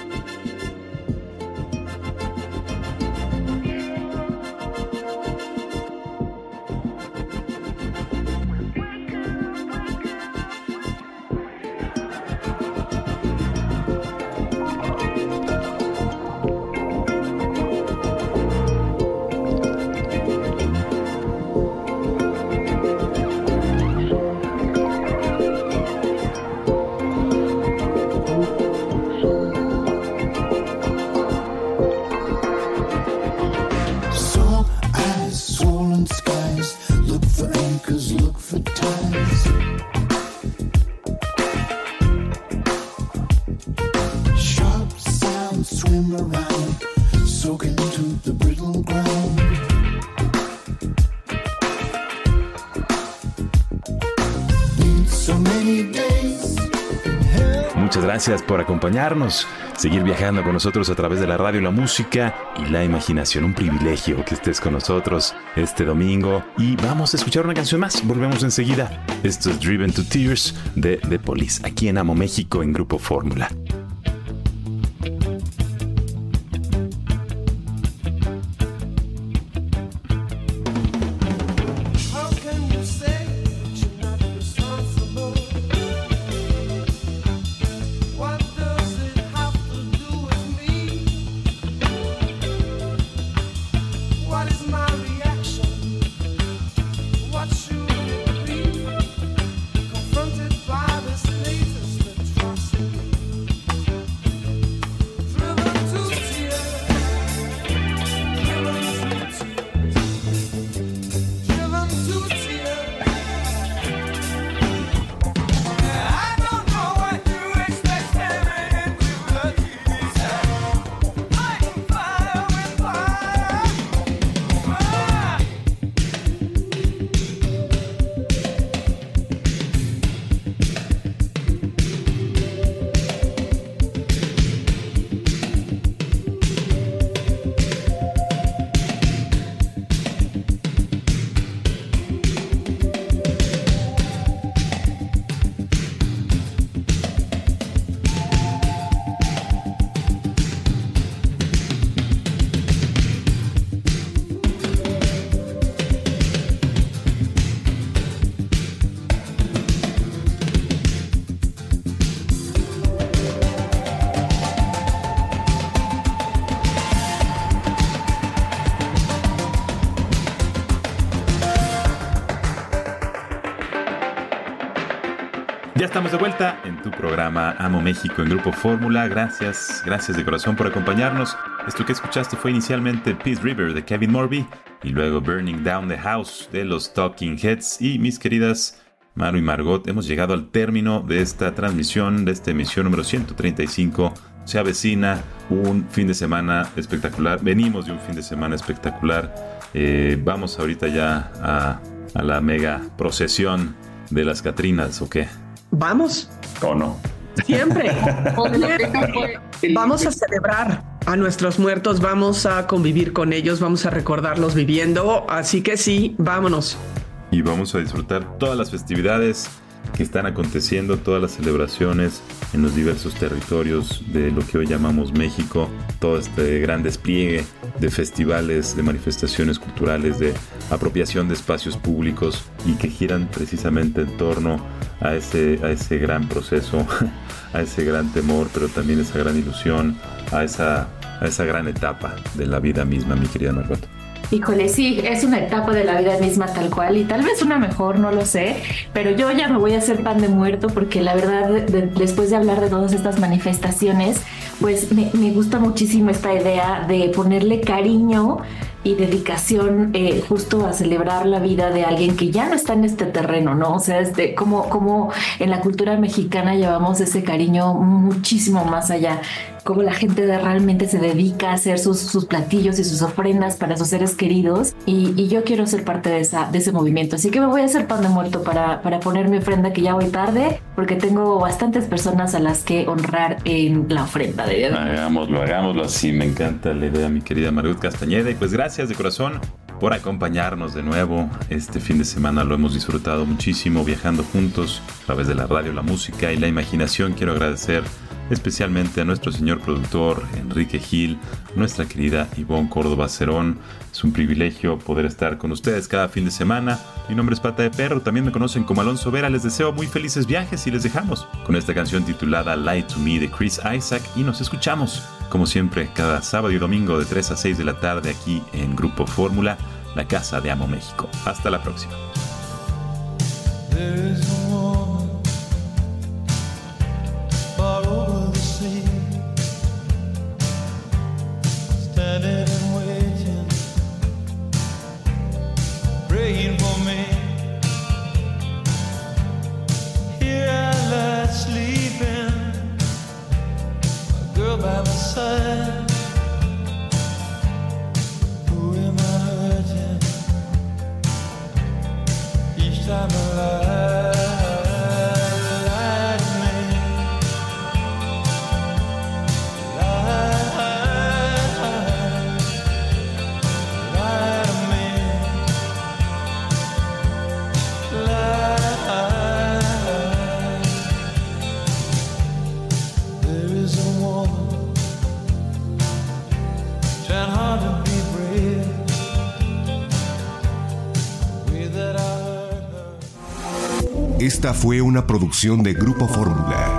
Muchas gracias por acompañarnos, seguir viajando con nosotros a través de la radio, la música y la imaginación. Un privilegio que estés con nosotros este domingo. Y vamos a escuchar una canción más. Volvemos enseguida. Esto es Driven to Tears de The Police, aquí en Amo México en Grupo Fórmula. Ya estamos de vuelta en tu programa Amo México en Grupo Fórmula. Gracias, gracias de corazón por acompañarnos. Esto que escuchaste fue inicialmente Peace River de Kevin Morby y luego Burning Down the House de los Talking Heads. Y mis queridas Maru y Margot, hemos llegado al término de esta transmisión, de esta emisión número ciento treinta y cinco. Se avecina un fin de semana espectacular. Venimos de un fin de semana espectacular. Eh, vamos ahorita ya a, a la mega procesión de las Catrinas, ¿o qué? ¿Vamos? ¿O no? Siempre. Vamos a celebrar a nuestros muertos, vamos a convivir con ellos, vamos a recordarlos viviendo, así que sí, vámonos. Y vamos a disfrutar todas las festividades que están aconteciendo, todas las celebraciones en los diversos territorios de lo que hoy llamamos México, todo este gran despliegue de festivales, de manifestaciones culturales, de apropiación de espacios públicos y que giran precisamente en torno a ese, a ese gran proceso, a ese gran temor, pero también esa gran ilusión, a esa, a esa gran etapa de la vida misma, mi querida Margot. Híjole, sí, es una etapa de la vida misma tal cual y tal vez una mejor, no lo sé, pero yo ya me voy a hacer pan de muerto porque la verdad, de, de, después de hablar de todas estas manifestaciones, pues me, me gusta muchísimo esta idea de ponerle cariño y dedicación eh, justo a celebrar la vida de alguien que ya no está en este terreno, ¿no? O sea, este, como, como en la cultura mexicana llevamos ese cariño muchísimo más allá, como la gente de realmente se dedica a hacer sus, sus platillos y sus ofrendas para sus seres queridos y, y yo quiero ser parte de, esa, de ese movimiento, así que me voy a hacer pan de muerto para, para poner mi ofrenda, que ya voy tarde porque tengo bastantes personas a las que honrar en la ofrenda de Día de Muertos. Hagámoslo, hagámoslo así, me encanta la idea, mi querida Margot Castañeda, y pues gracias de corazón por acompañarnos de nuevo. Este fin de semana lo hemos disfrutado muchísimo viajando juntos a través de la radio, la música y la imaginación. Quiero agradecer especialmente a nuestro señor productor Enrique Gil, nuestra querida Ivonne Córdoba Cerón. Es un privilegio poder estar con ustedes cada fin de semana. Mi nombre es Pata de Perro, también me conocen como Alonso Vera. Les deseo muy felices viajes y les dejamos con esta canción titulada Lie to Me de Chris Isaac y nos escuchamos como siempre cada sábado y domingo de tres a seis de la tarde aquí en Grupo Fórmula, la casa de Amo México. Hasta la próxima. There is a woman far over the sea, standing and waiting, praying for me. Here I lie sleeping, a girl by my side. Who am I hurting? Each time I lie. Esta fue una producción de Grupo Fórmula.